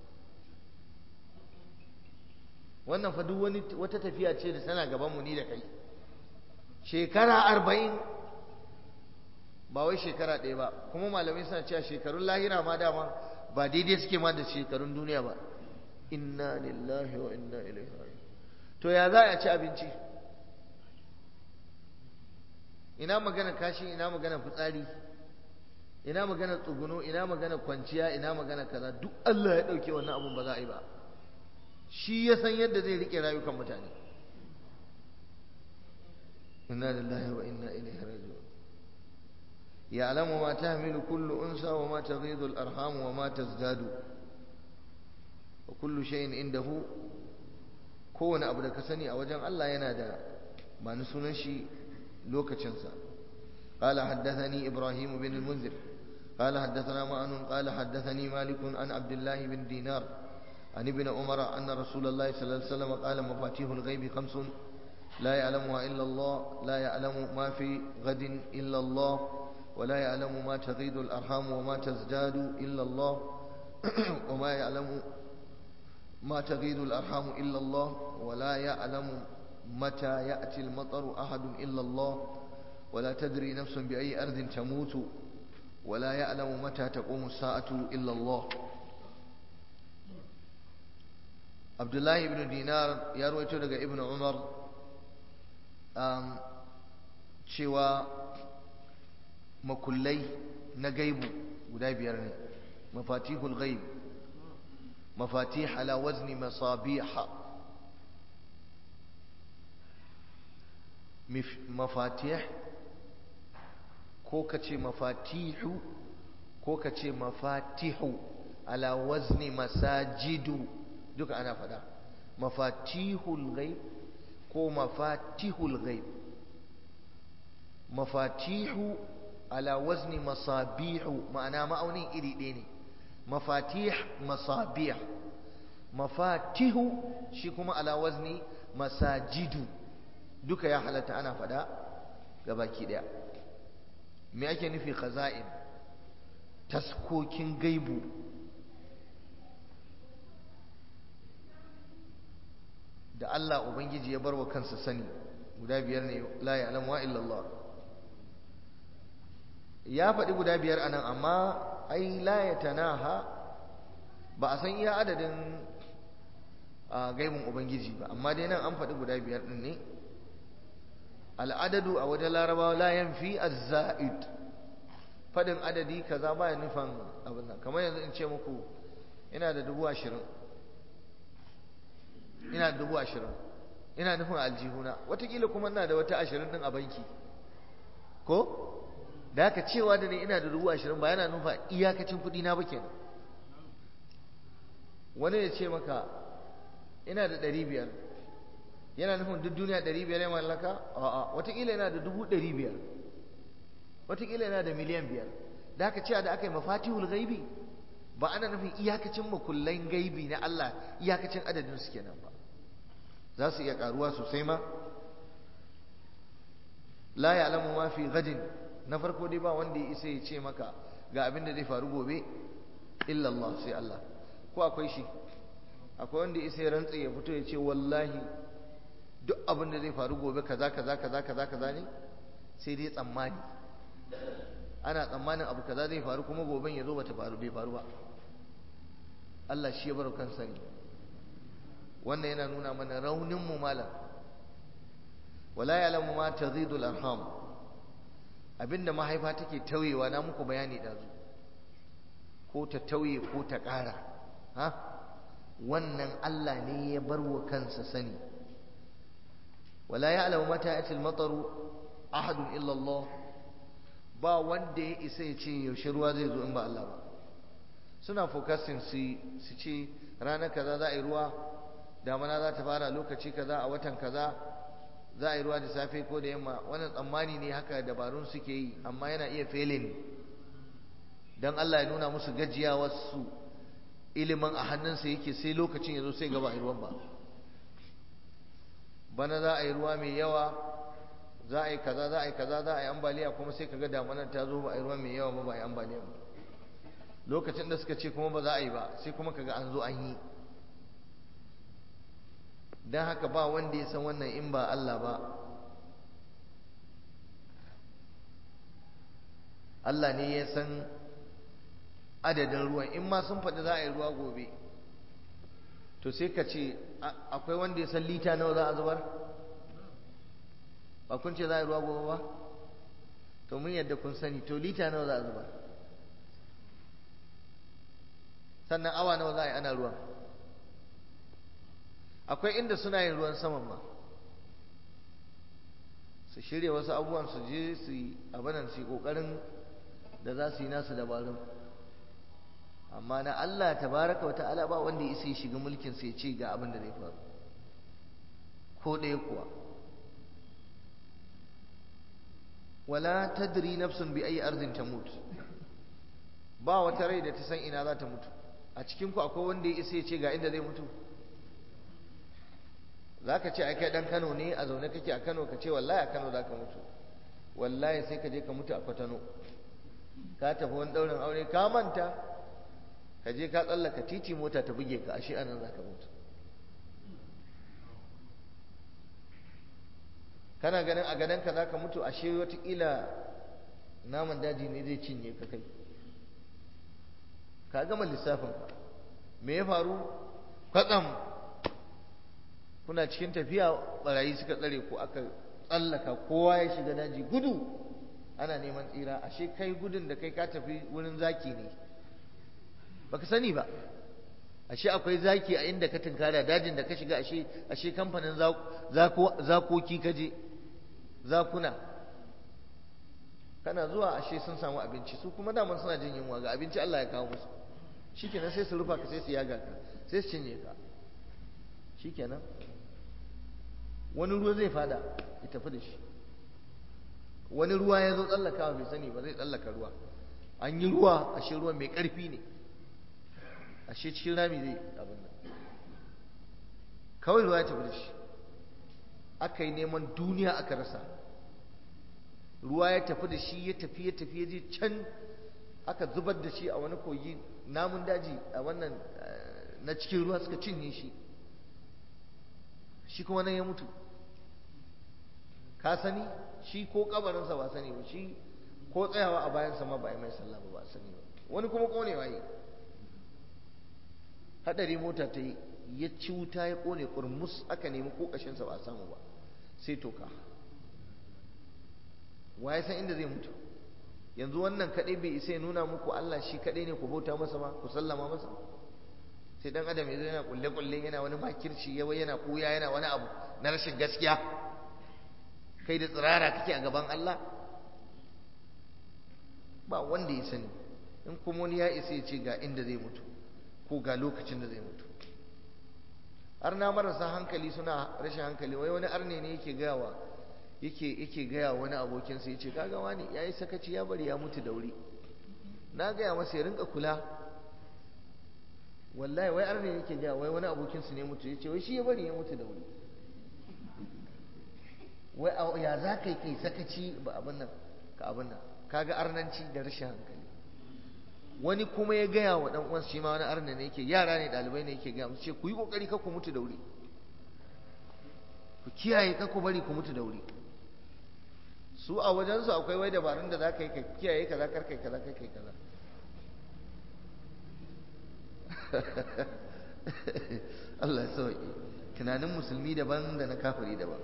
wannan fa duk wata tafiya ce da tana gaban mu ni da kai. Shekara 40 ba wai shekara ɗaya ba. Kuma malamai suna cewa shekarun lahira ma dama ba daidai suke ma da shekarun duniya ba. Inna lillahi wa inna ilaihi raji'un. To ya za a ci abinci? Ina magana kashi, ina magana fitsari, ina magana tsuguno, ina magana kwanciya, ina magana kaza. Duk Allah ya ɗauke wannan abun ba za a yi ba. Shi ya san yadda zai rike rayukan mutane. Inna lillahi wa inna ilaihi raji'un. يعلم ما تحمل كل أنثى وما تغيض الأرحام وما تزداد وكل شيء عنده كون أبو دكسني أو جن الله ينادى ما نسونشي لوكتشنسا. قال حدثني إبراهيم بن المنذر قال حدثنا معن قال حدثني مالك عن عبد الله بن دينار عن ابن عمر أن رسول الله صلى الله عليه وسلم قال مفاتيح الغيب 5 لا يعلمها إلا الله لا يعلم ما في غد إلا الله ولا يعلم ما تغيض الأرحام وما تزداد إلا الله وما يعلم ما تغيض الأرحام إلا الله ولا يعلم متى يأتي المطر أحد إلا الله ولا تدري نفس بأي أرض تموت ولا يعلم متى تقوم الساعة إلا الله. عبد الله بن دينار يروي daga ابن عمر cewa makullai na gaibu guda 5 ne. mafatihul ghaib, mafatih ala wazni masabiha. mafatih ko kace mafatihu ko kace mafatihu ala wazni masajidu, duka ana fada. mafatihul ghaib ko mafatihul ghaib. mafatihu ala wazni masabihu, ma'ana ma'aunin iri ɗaya ne. mafatih masabih, mafatihu shi kuma ala wazni masajidu. duka ya halatta ana fada gabaki daya. me ake nufi khaza'in? taskokin gaibu. da Allah ubangiji ya barwa kansa sani guda 5 ne. la ya'lamu illa Allah. ya faɗi guda 5 anan, amma ai la yatanaha, ba a san iya adadin gaibin ubangiji ba, amma dai nan an faɗi guda 5 din ne. al'adadu a wajen larabawa la yanfi az-za'id. faɗin adadi kaza ba ya nufin abin nan. kamar yanzu in ce muku ina da 20,000, ina da 20,000, ina nufin aljihuna, watakila kuma ina da wata 20 din a banki ko da haka cewa da ne ina da 20,000 ba yana nufa iyakacin kuɗi na ba kenan. wani ya ce maka ina da 500, yana nufin duk duniya 500 ya mallaka? a'a, watakila yana da 500,000, watakila yana da miliyan 5. da haka cewa da aka yi mafatihul gaibi ba ana nufin iyakacin makullan gaibi na Allah, iyakacin adadin su kenan ba, za su iya karuwa sosai ma. la ya'lamu ma fi gadin, na farko dai ba wanda ya isa ya ce maka ga abin da zai faru gobe illa Allah, sai Allah. ko akwai shi? akwai wanda ya isa ya rantsa ya fito ya ce wallahi duk abin da zai faru gobe kaza kaza kaza kaza kaza ne? sai dai tsammani. ana tsammanin abu kaza zai faru kuma goben ya zo bata faru, bai faru ba. Allah shi ya bar kansa ne. wannan yana nuna mana raunin mu malam. wala ya'lamu ma tazidul arham, abinda mahaifa take tauyewa, na muku bayani dazu, ko ta tauye ko ta ƙara, wannan Allah ne ya bar wa kansa sani. wala ya'lamu mata yatil mataru ahadun illa Allah, ba wanda ya isa ya ce yaushe ruwa zai zo in ba Allah ba. suna focusing su ce ranar kaza za a yi ruwa, damana za ta fara lokaci kaza a watan kaza, za a yi ruwa da safe ko da yamma. wannan tsammani ne, haka dabarun suke yi, amma yana iya failing, don Allah ya nuna musu gajiyawarsu ilimin a hannunsa yake, sai lokacin ya zo sai gaba a yi ruwan ba. Bana za a yi ruwa mai yawa, za a yi kaza za a yi kaza, za a yi ambaliya, kuma sai kaga damanar ta zo ba a yi ruwa mai yawa ba, ba a yi ambaliya ba. Lokacin da suka ce kuma ba za a yi ba, sai kuma kaga an zo an yi. don haka ba wanda ya san wannan in ba Allah ba. Allah ne ya san adadin ruwan. In ma sun faɗi za a yi ruwa gobe, to sai ka ce akwai wanda ya san lita nawa za a zubar? Ba kun ce za a yi ruwa gobe ba? To mun yadda kun sani, to lita nawa za a zubar? Sannan awa nawa za a yi ana ruwan? Akwai inda suna yin ruwan saman ma, su shirya wasu abubuwan su je su yi abinan su yi ƙoƙarin da za su yi nasu dabarun. Amma na Allah tabaraka wa ta'ala ba wanda ya isa ya shiga mulkin sai ce ga abin da zai faru, ko ɗaya kuwa. Wala tadri nafsun bi ayi ardin tamut, ba wata rai da ta san ina za ta mutu. A cikin ku akwai wanda ya isa ya ce ga inda zai mutu? Zaka ce ai kai dan Kano ne, a zaune kake a Kano, ka ce wallahi a Kano zaka mutu. Wallahi sai ka je ka mutu a Kwatano, ka tafi wani daurin aure ka manta, ka je ka tsallaka titi mota ta buge ka, ashe anan zaka mutu. Kana ganin a gadonka zaka mutu, ashe watakila naman daji ne zai cinye ka kai. Ka gama lissafin ka. Me ya faru? Kwatsam kuna cikin tafiya, barayi suka tsare ku, aka tsallaka, kowa ya shiga daji gudu, ana neman tsira. Ashe kai gudun da kai ka tafi wurin zaki ne, baka sani ba. Ashe akwai zaki a inda ka tunkara, dajin da ka shiga ashe kamfanin zakoki kaje, zakuna. Kana zuwa ashe sun samu abinci, su kuma daman suna jin yunwa, ga abinci Allah ya kawo musu. Shikenan sai su rufa ka, sai su yaga ka, sai su cinye ka. Shikenan wani ruwa zai fada ya tafi da shi. Wani ruwa ya zo tsallakawa bai sani ba, zai tsallaka ruwa. An yi ruwa, ashe ruwan mai ƙarfi ne, ashe cikin rami zai abin nan, kawai ruwa ya tafi da shi. Aka yi neman duniya aka rasa, ruwa ya tafi da shi, ya tafi ya je can, aka zubar da shi a wani kogi. Namun daji a wannan na cikin ruwa suka cinye shi, shi kuma nan ya mutu. Ka sani? Shi ko kabarinsa ba sani ba, shi ko tsayawa a bayansa ma ba a yi mai sallah ba sani ba. Wani kuma konewa yi, hadari mota ta yi, ya ci wuta ya kone kurmus, aka nemi ko kashinsa ba a samu ba, sai toka. Wa ya san inda zai mutu? Yanzu wannan kadai bai isa ya nuna muku Allah shi kadai ne, ku bauta masa ba, ku sallama masa? Sai dan adam yazo yana kulle yana wani makirci, yana kuya, yana wani abu na rashin gaskiya. Kai da tsirara kake a gaban Allah? Ba wanda ya sani. In kuma wani ya isa ya ce ga inda zai mutu ko ga lokacin da zai mutu. Arna marasa hankali suna rashin hankali. Wai wani arne ne yake gaya wani abokinsa, yace kaga wani yayi sakaci, ya bari ya mutu da wuri. Na gaya masa ya rinka kula. Wallahi wai arne yake gaya, wai wani abokinsa ne mutu, yace wai shi ya bari ya mutu da wuri. Wai ya za ka yi kai sakaci ba abin nan ka abin nan. Kaga arnanci da rashin hankali. Wani kuma ya gaya wa dan uwansa, shi ma wani arne ne yake, yara ne dalibai ne yake gaya musu, ce ku yi kokari kar ku mutu da wuri, ku kiyaye kar ku bari ku mutu da wuri. Su a wajensu akwai wai dabarun da za ka yi ka kiyaye kaza, kar kai kaza, kar kai kaza. Allah ya sauke. Tunanin musulmi daban da na kafiri daban.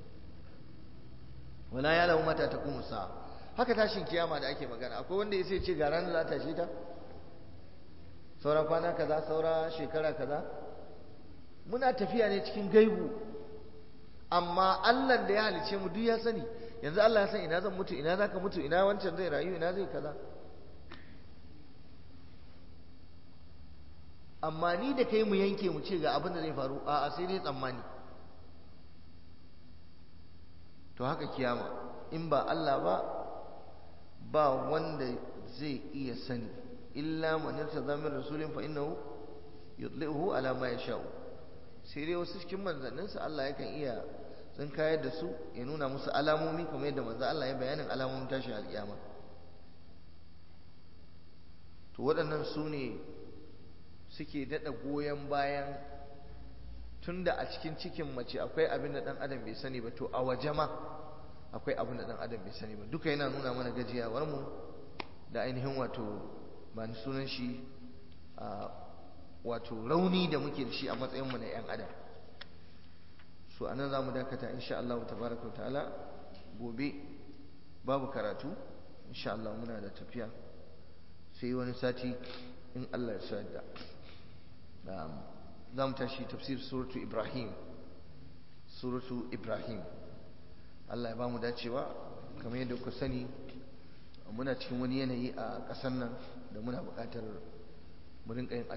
Wala ya lahu mata taqumu sa'a. Haka tashin kiyama da ake magana, akwai wanda ya sai ce ga ranar za ta tashi ta? Saura kwana kaza, saura shekara kaza? Muna tafiya ne cikin gaibu, amma Allah da ya halice mu duk ya sani. Yanzu Allah ya san ina zan mutu, ina zaka mutu, ina wancan zai rayu, ina zai kaza. Amma ni da kai mu yanke mu ce ga abin da zai faru, a'a sai dai tsammani. To haka kiyama, in ba Allah ba wanda zai iya sani illa man irtada min rasulin fa innahu yudlihu ala ma yasha'u sai dai wasu cikin manzanninsa Allah yakan iya tsinkayar da su ya nuna musu alamomi kamar yadda manzo Allah ya bayanin alamomin tashin alkiyama to waɗannan su ne suke daɗa goyon bayan tunda a cikin mace akwai abin da ɗan adam bai sani ba to a waje ma akwai abin da ɗan adam bai sani ba duka yana nuna mana gajiyawar mu da ainihin wato ba ni sunan shi wato rauni da muke da shi a matsayinmu na 'yan adam so anan za mu dakata insha Allah tabaraka wa ta'ala gobe babu karatu insha Allah muna da tafiya sai wani sati in Allah ya yarda za mu tashi tafsir suratu Ibrahim Allah ya ba mu dacewa kamar yadda ku sani muna cikin wani yanayi a ƙasar nan da muna buƙatar mu rinƙa yin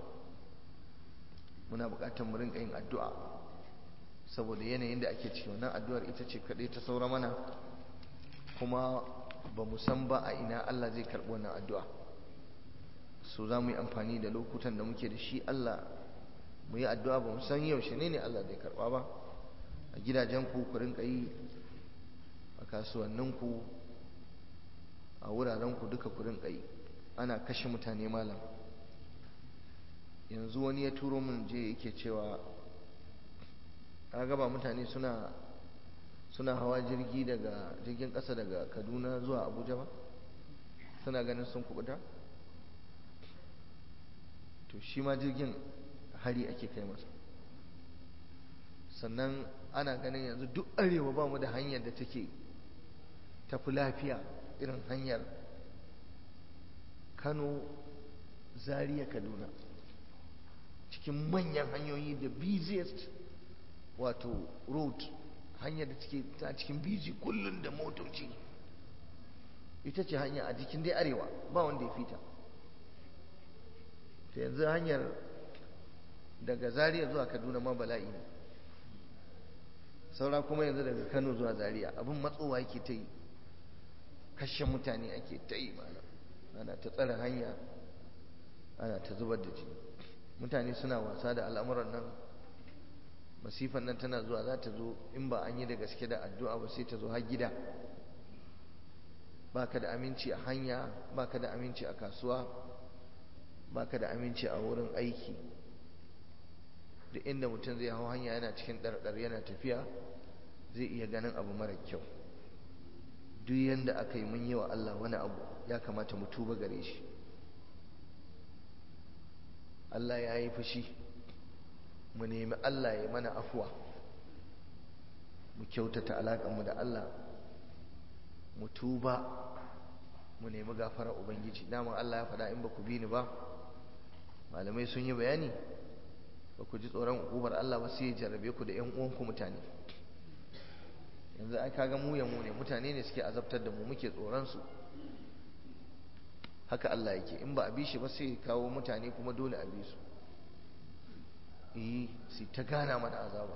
addu'a saboda yanayin da ake ciki wannan addu'ar ita ce kaɗai ta saura mana kuma ba mu san ba a ina Allah zai karɓi wannan addu'a so za mu yi amfani da lokutan da muke da shi Allah mu yi addu'a ba mu san yaushe ne Allah zai karɓa ba a gidajenku ku rinƙa yi a kasuwanninku a wurarenku duka ku rinƙa yi ana kashe mutane malam yanzu wani ya turo min je yake cewa gaba mutane suna hawa jirgin ƙasa daga Kaduna zuwa Abuja ba suna ganin sun kubuta to shi ma jirgin hari ake kai masa sannan ana ganin yanzu duk arewa ba mu da hanyar da take tafi lafiya irin hanyar Kano Zaria Kaduna cikin manyan hanyoyi da busiest wato road hanyar da take ta cikin busy kullun da motoci ita ce hanya a cikin dai arewa ba wanda ya fita ta yanzu hanyar daga Zaria zuwa Kaduna ma bala'i ne saura kuma yanzu daga Kano zuwa Zaria abin matsowa yake ta yi kashe mutane ake ta yi mana ana ta tsare hanya ana ta zubar da jini mutane suna wasa da al'amuran nan masifan nan tana zuwa za ta zo in ba an yi da gaske da addu'a ba sai ta zo har gida baka da aminci a hanya baka da aminci a kasuwa baka da aminci a wurin aiki duk inda mutum zai hau hanya yana cikin ɗarɗar yana tafiya zai iya ganin abu mara kyau duk yanda aka yi mun yi wa Allah wani abu ya kamata mu tuba gare shi Allah ya yi fushi mu nemi Allah ya mana afuwa mu kyautata alaƙarmu da Allah mu tuba mu nemi gafara ubangiji daman Allah ya faɗa in ba ku bi ni ba malamai sun yi bayani ba ku ji tsoron ukubar Allah ba sai ya jarrabe ku da ƴan uwanku mutane yanzu ai kaga mu ya mu ne mutane ne suke azabtar da mu muke tsoron su haka Allah yake in ba a bi shi ba sai kawo mutane kuma dole a bi su sai ta gana mana azaba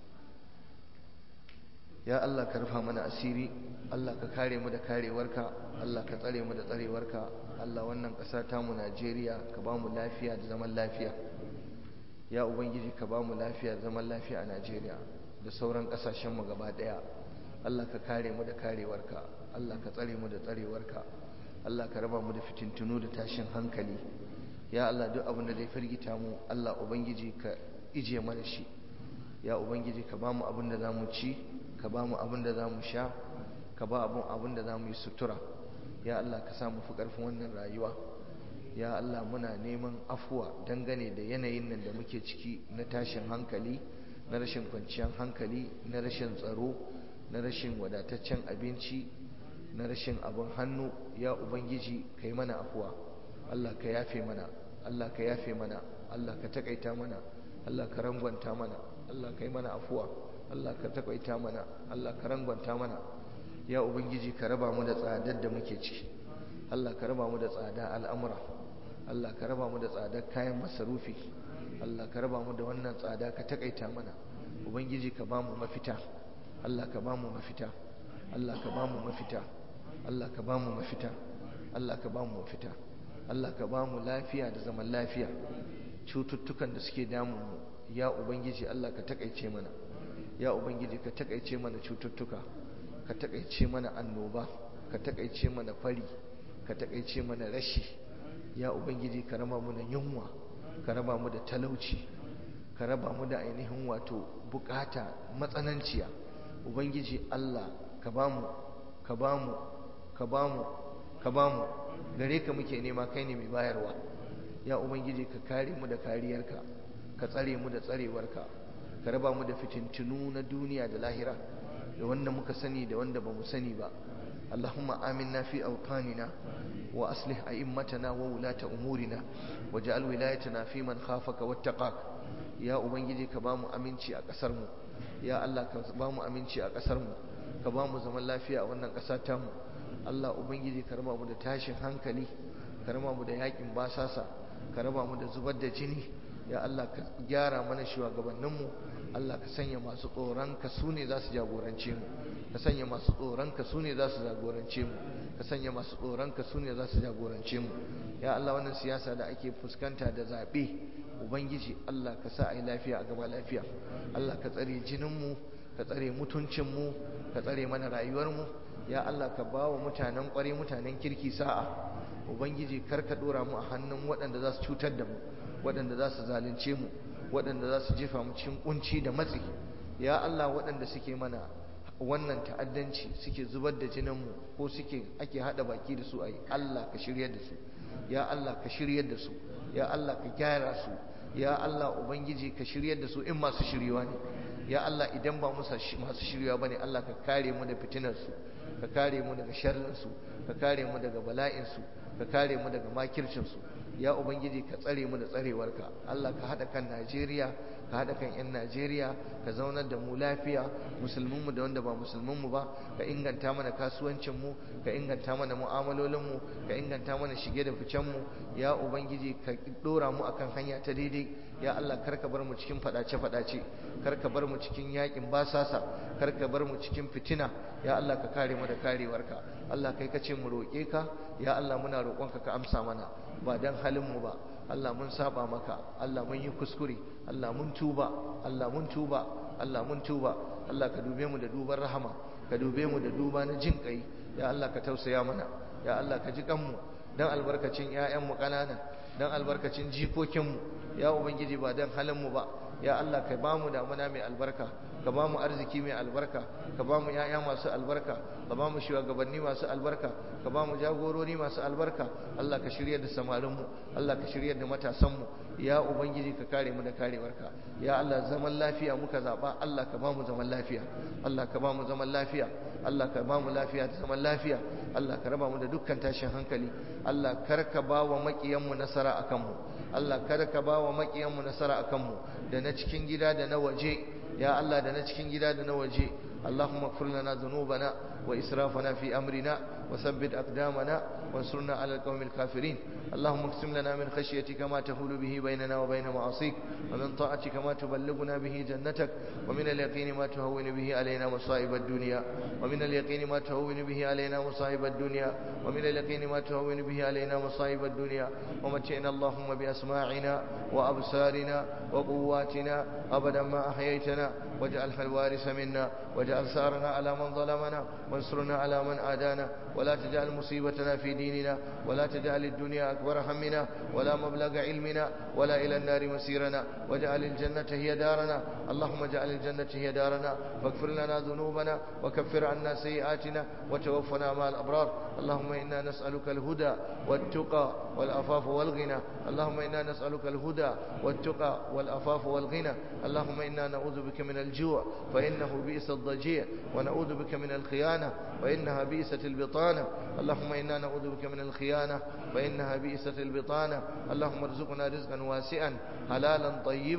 ya Allah ka rufa mana asiri Allah ka kare mu da karewarka Allah ka tsare mu da tsarewarka Allah wannan ƙasa ta mu Najeriya ka ba mu lafiya da zaman lafiya ya ubangiji ka ba mu lafiya da zaman lafiya a Najeriya da sauran ƙasashen mu gaba ɗaya Allah ka kare mu da karewarka Allah ka tsare mu da tsarewarka Allah ka raba mu da fitintunu da tashin hankali ya Allah duk abin da zai firgita mu Allah ubangiji ka ije mana shi ya ubangiji ka ba mu abin da zamu ci ka ba mu abin da zamu sha ka ba abin da zamu yi sutura ya Allah ka sa mu fi karfin wannan rayuwa ya Allah muna neman afuwa dangane da yanayin nan da muke ciki na tashin hankali na rashin kwanciyar hankali na rashin tsaro na rashin wadataccen abinci na rashin abin hannu ya ubangiji ka yi mana afuwa Allah ka yafe mana Allah ka yafe mana Allah ka takaita mana Allah ka rangwanta mana Allah ka yi mana afuwa Allah ka takaita mana Allah ka rangwanta mana ya ubangiji ka raba mu da tsadar da muke ciki Allah ka raba mu da tsada al'amura Allah ka raba mu da tsadar kayan masarufi Allah ka raba mu da wannan tsada ka takaita mana ubangiji ka ba mu mafita Allah ka ba mu mafita Allah ka ba mu mafita Allah ka ba mu mafita Allah ka ba mu mafita, Allah ka ba mu lafiya da zaman lafiya. Cututtukan da suke damun mu ya ubangiji Allah ka takaice mana, ya ubangiji ka takaice mana cututtuka, ka takaice mana annoba, ka takaice mana fari, ka takaice mana rashi. Ya ubangiji ka raba mu da yunwa, ka raba mu da talauci, ka raba mu da ainihin wato bukata matsananciya. Ubangiji Allah ka bamu, ka bamu, ka bamu, ka bamu. Gare ka muke nema, kai ne mai bayarwa. Ya ubangiji ka kare mu da kariyarka, ka tsare mu da tsarewarka, ka raba mu da fitintunu na duniya da lahira, da wanda muka sani da wanda bamu sani ba. Allahumma aminna fi awtanina wa aslih a'immatana wa wulata umurina waj'al wilayatana fi man khafaka wattaqak. Ya ubangiji ka bamu aminci a kasar mu, ya Allah ka bamu aminci a kasar mu, ka bamu zaman lafiya a wannan kasa ta mu. Allah ubangiji ka raba mu da tashin hankali, ka raba mu da yakin basasa, ka raba mu da zubar da jini. Ya Allah ka gyara mana shugabanninmu, Allah ka sanya masu tsoronka su ne za su jagorance mu, ka sanya masu tsoronka su ne za su jagorance mu, ka sanya masu tsoronka su ne za su jagorance mu. Ya Allah wannan siyasa da ake fuskanta da zaɓe, ubangiji Allah ka sa a yi lafiya a gaba lafiya. Allah ka tsare jininmu, ka tsare mutuncinmu, ka tsare mana rayuwarmu. Ya Allah ka ba wa mutanen ƙware, mutanen kirki sa'a. Ubangiji kar ka ɗora mu a hannun waɗanda za su cutar da mu, waɗanda za su zalunce mu, waɗanda za su jefa mu cikin kunci da matsi. Ya Allah waɗanda suke mana wannan ta'addanci, suke zubar da jininmu ko ake haɗa baki da su a yi, Allah ka shiryar da su. Ya Allah ka shiryar da su, ya Allah ka gyara su, ya Allah ubangiji ka shiryar da su in masu shiriwa ne. Ya Allah idan ba masu shiriwa bane, Allah ka kare mu da fitinar su, ka kare mu daga sharrin su, ka kare mu daga bala'in su, ka kare mu daga makircin su. Ya ubangiji ka tsare mu da tsarewarka. Allah ka hada kan Najeriya, ka hada kan 'yan Najeriya, ka zaunar da mu lafiya, musulminmu da wanda ba musulminmu ba, ka inganta mana kasuwancinmu, ka inganta mana mu'amalolinmu, ka inganta mana shige da ficenmu. Ya ubangiji ka dora mu akan hanya ta daidai. Ya Allah kar ka bar mu cikin fadace-fadace, kar ka bar mu cikin yakin basasa, kar ka bar mu cikin fitina. Ya Allah ka kare mu da karewarka. Allah kai ka ce mu roƙe ka, ya Allah muna roƙonka ka amsa mana, ba dan halin mu ba. Allah mun saba maka, Allah mun yi kuskure, Allah mun tuba, Allah mun tuba, Allah mun tuba. Allah ka dube mu da duban rahama, ka dube mu da duba na jin kai. Ya Allah ka tausaya mana, ya Allah ka ji kanmu dan albarkacin ƴaƴanmu ƙanana, dan albarkacin jikokinmu. Ya ubangiji ba dan halin mu ba. Ya Allah ka ba mu damuna mai albarka, ka ba mu arziki mai albarka, ka ba mu ƴaƴa masu albarka, ka ba mu shugabanni masu albarka, ka ba mu jagorori masu albarka. Allah ka shiryar da samarinmu, Allah ka shiryar da matasanmu. Ya ubangiji ka kare mu da karewarka. Ya Allah zaman lafiya muka zaba, Allah ka ba mu zaman lafiya, Allah ka ba mu zaman lafiya, Allah ka ba mu lafiya da zaman lafiya. Allah ka raba mu da dukkan tashin hankali. Allah kar ka ba wa maƙiyanmu nasara akan mu, Allah kar ka ba wa maƙiyanmu nasara akan mu, da na cikin gida da na waje. Ya Allah da na cikin gida da na waje. اللهم اغفر لنا ذنوبنا وإسرافنا في أمرنا وثبت أقدامنا وانصرنا على القوم الكافرين. اللهم اقسم لنا من خشيتك ما تحول به بيننا وبين معاصيك، ومن طاعتك ما تبلغنا به جنتك، ومن اليقين ما تهون به علينا مصائب الدنيا، ومن اليقين ما تهون به علينا مصائب الدنيا، ومن اليقين ما تهون به علينا مصائب الدنيا. ومتعنا اللهم بأسماعنا وأبصارنا وقواتنا أبدا ما أحييتنا، واجعلها الوارث منا، واجعل ثارنا على من ظلمنا، وانصرنا على من عادانا، ولا تجعل مصيبتنا في ديننا، ولا تجعل الدنيا أكبر همنا ولا مبلغ علمنا ولا إلى النار مسيرنا، واجعل الجنة هي دارنا. اللهم اجعل الجنة هي دارنا، فاغفر لنا ذنوبنا وكفر عنا سيئاتنا وتوفنا مع الأبرار. اللهم إنا نسألك الهدى والتقى والعفاف والغنى. اللهم إنا نسألك الهدى والتقى والعفاف والغنى. اللهم إنا نعوذ بك من الجوع فإنه بئس الضجيع، ونعوذ بك من الخيانة فإنها بئست البطانة. اللهم إنا نعوذ بك من الخيانة فإنها بئست البطانة. اللهم ارزقنا رزقا واسعا حلالا طيبا.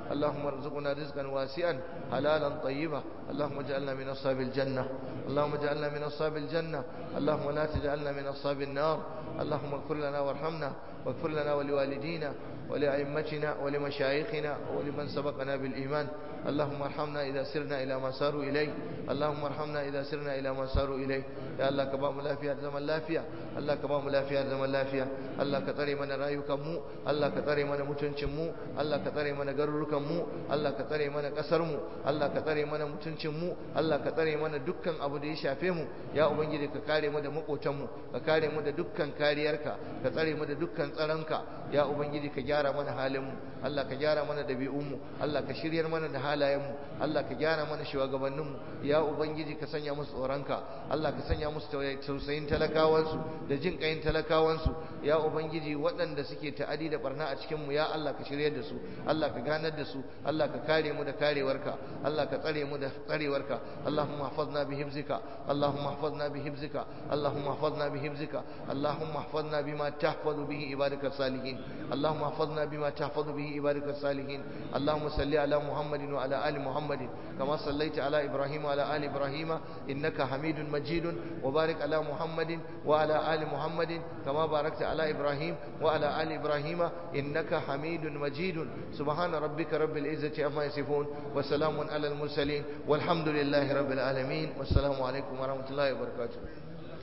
اللهم ارزقنا رزقا واسعا حلالا طيبا اللهم اجعلنا من أصحاب الجنة اللهم اجعلنا من أصحاب الجنة اللهم لا تجعلنا من أصحاب النار اللهم اغفر لنا وارحمنا واغفر لنا ولوالدينا ولأئمتنا ولمشايخنا ولمن سبقنا بالإيمان اللهم ارحمنا إذا سرنا إلى ما ساروا إليه اللهم ارحمنا إذا سرنا إلى ما ساروا إليه يا الله كبام لافيا زمن لافيا الله كبام لافيا زمن لافيا الله كتري من رايكم مو الله كتري من متنشم مو الله كتري من غروركم مو الله كتري من kasar mu Allah ka tsare mana mutuncin mu Allah ka tsare mana dukkan abu da ya shafe mu ya ubangiji ka kare mu da makotan mu ka kare mu da dukkan kariyarka ka tsare mu da dukkan tsaronka ya ubangiji ka gyara mana halin mu Allah ka gyara mana dabi'un mu Allah ka shiryar mana da halayen mu Allah ka gyara mana shugabannin mu ya ubangiji ka sanya musu tsoronka Allah ka sanya musu tausayin talakawansu da jin kayin talakawansu ya ubangiji waɗanda suke ta'adi da barna a cikin mu ya Allah ka shiryar da su Allah ka ganar da su Allah ka kare mu da karewarka Allah ka tsare mu da tsarewarka Allahumma ihfazna bi hifzika Allahumma ihfazna bi hifzika Allahumma ihfazna bi hifzika Allahumma ihfazna bima tahfazu bihi ibadaka salihin Allahumma ihfazna bima tahfazu bihi ibadaka salihin Allahumma salli ala Muhammadin wa ala ali Muhammadin kama sallaita ala Ibrahim wa ala ali Ibrahim innaka Hamidun Majidun wa barik ala Muhammadin wa ala ali Muhammadin kama barakta ala Ibrahim wa ala ali Ibrahim innaka Hamidun Majidun subhana rabbika rabbil izzati amma yasifun wa salamun ala al mursalin walhamdulillahi rabbil alamin wassalamu alaikum wa rahmatullahi wa barakatuh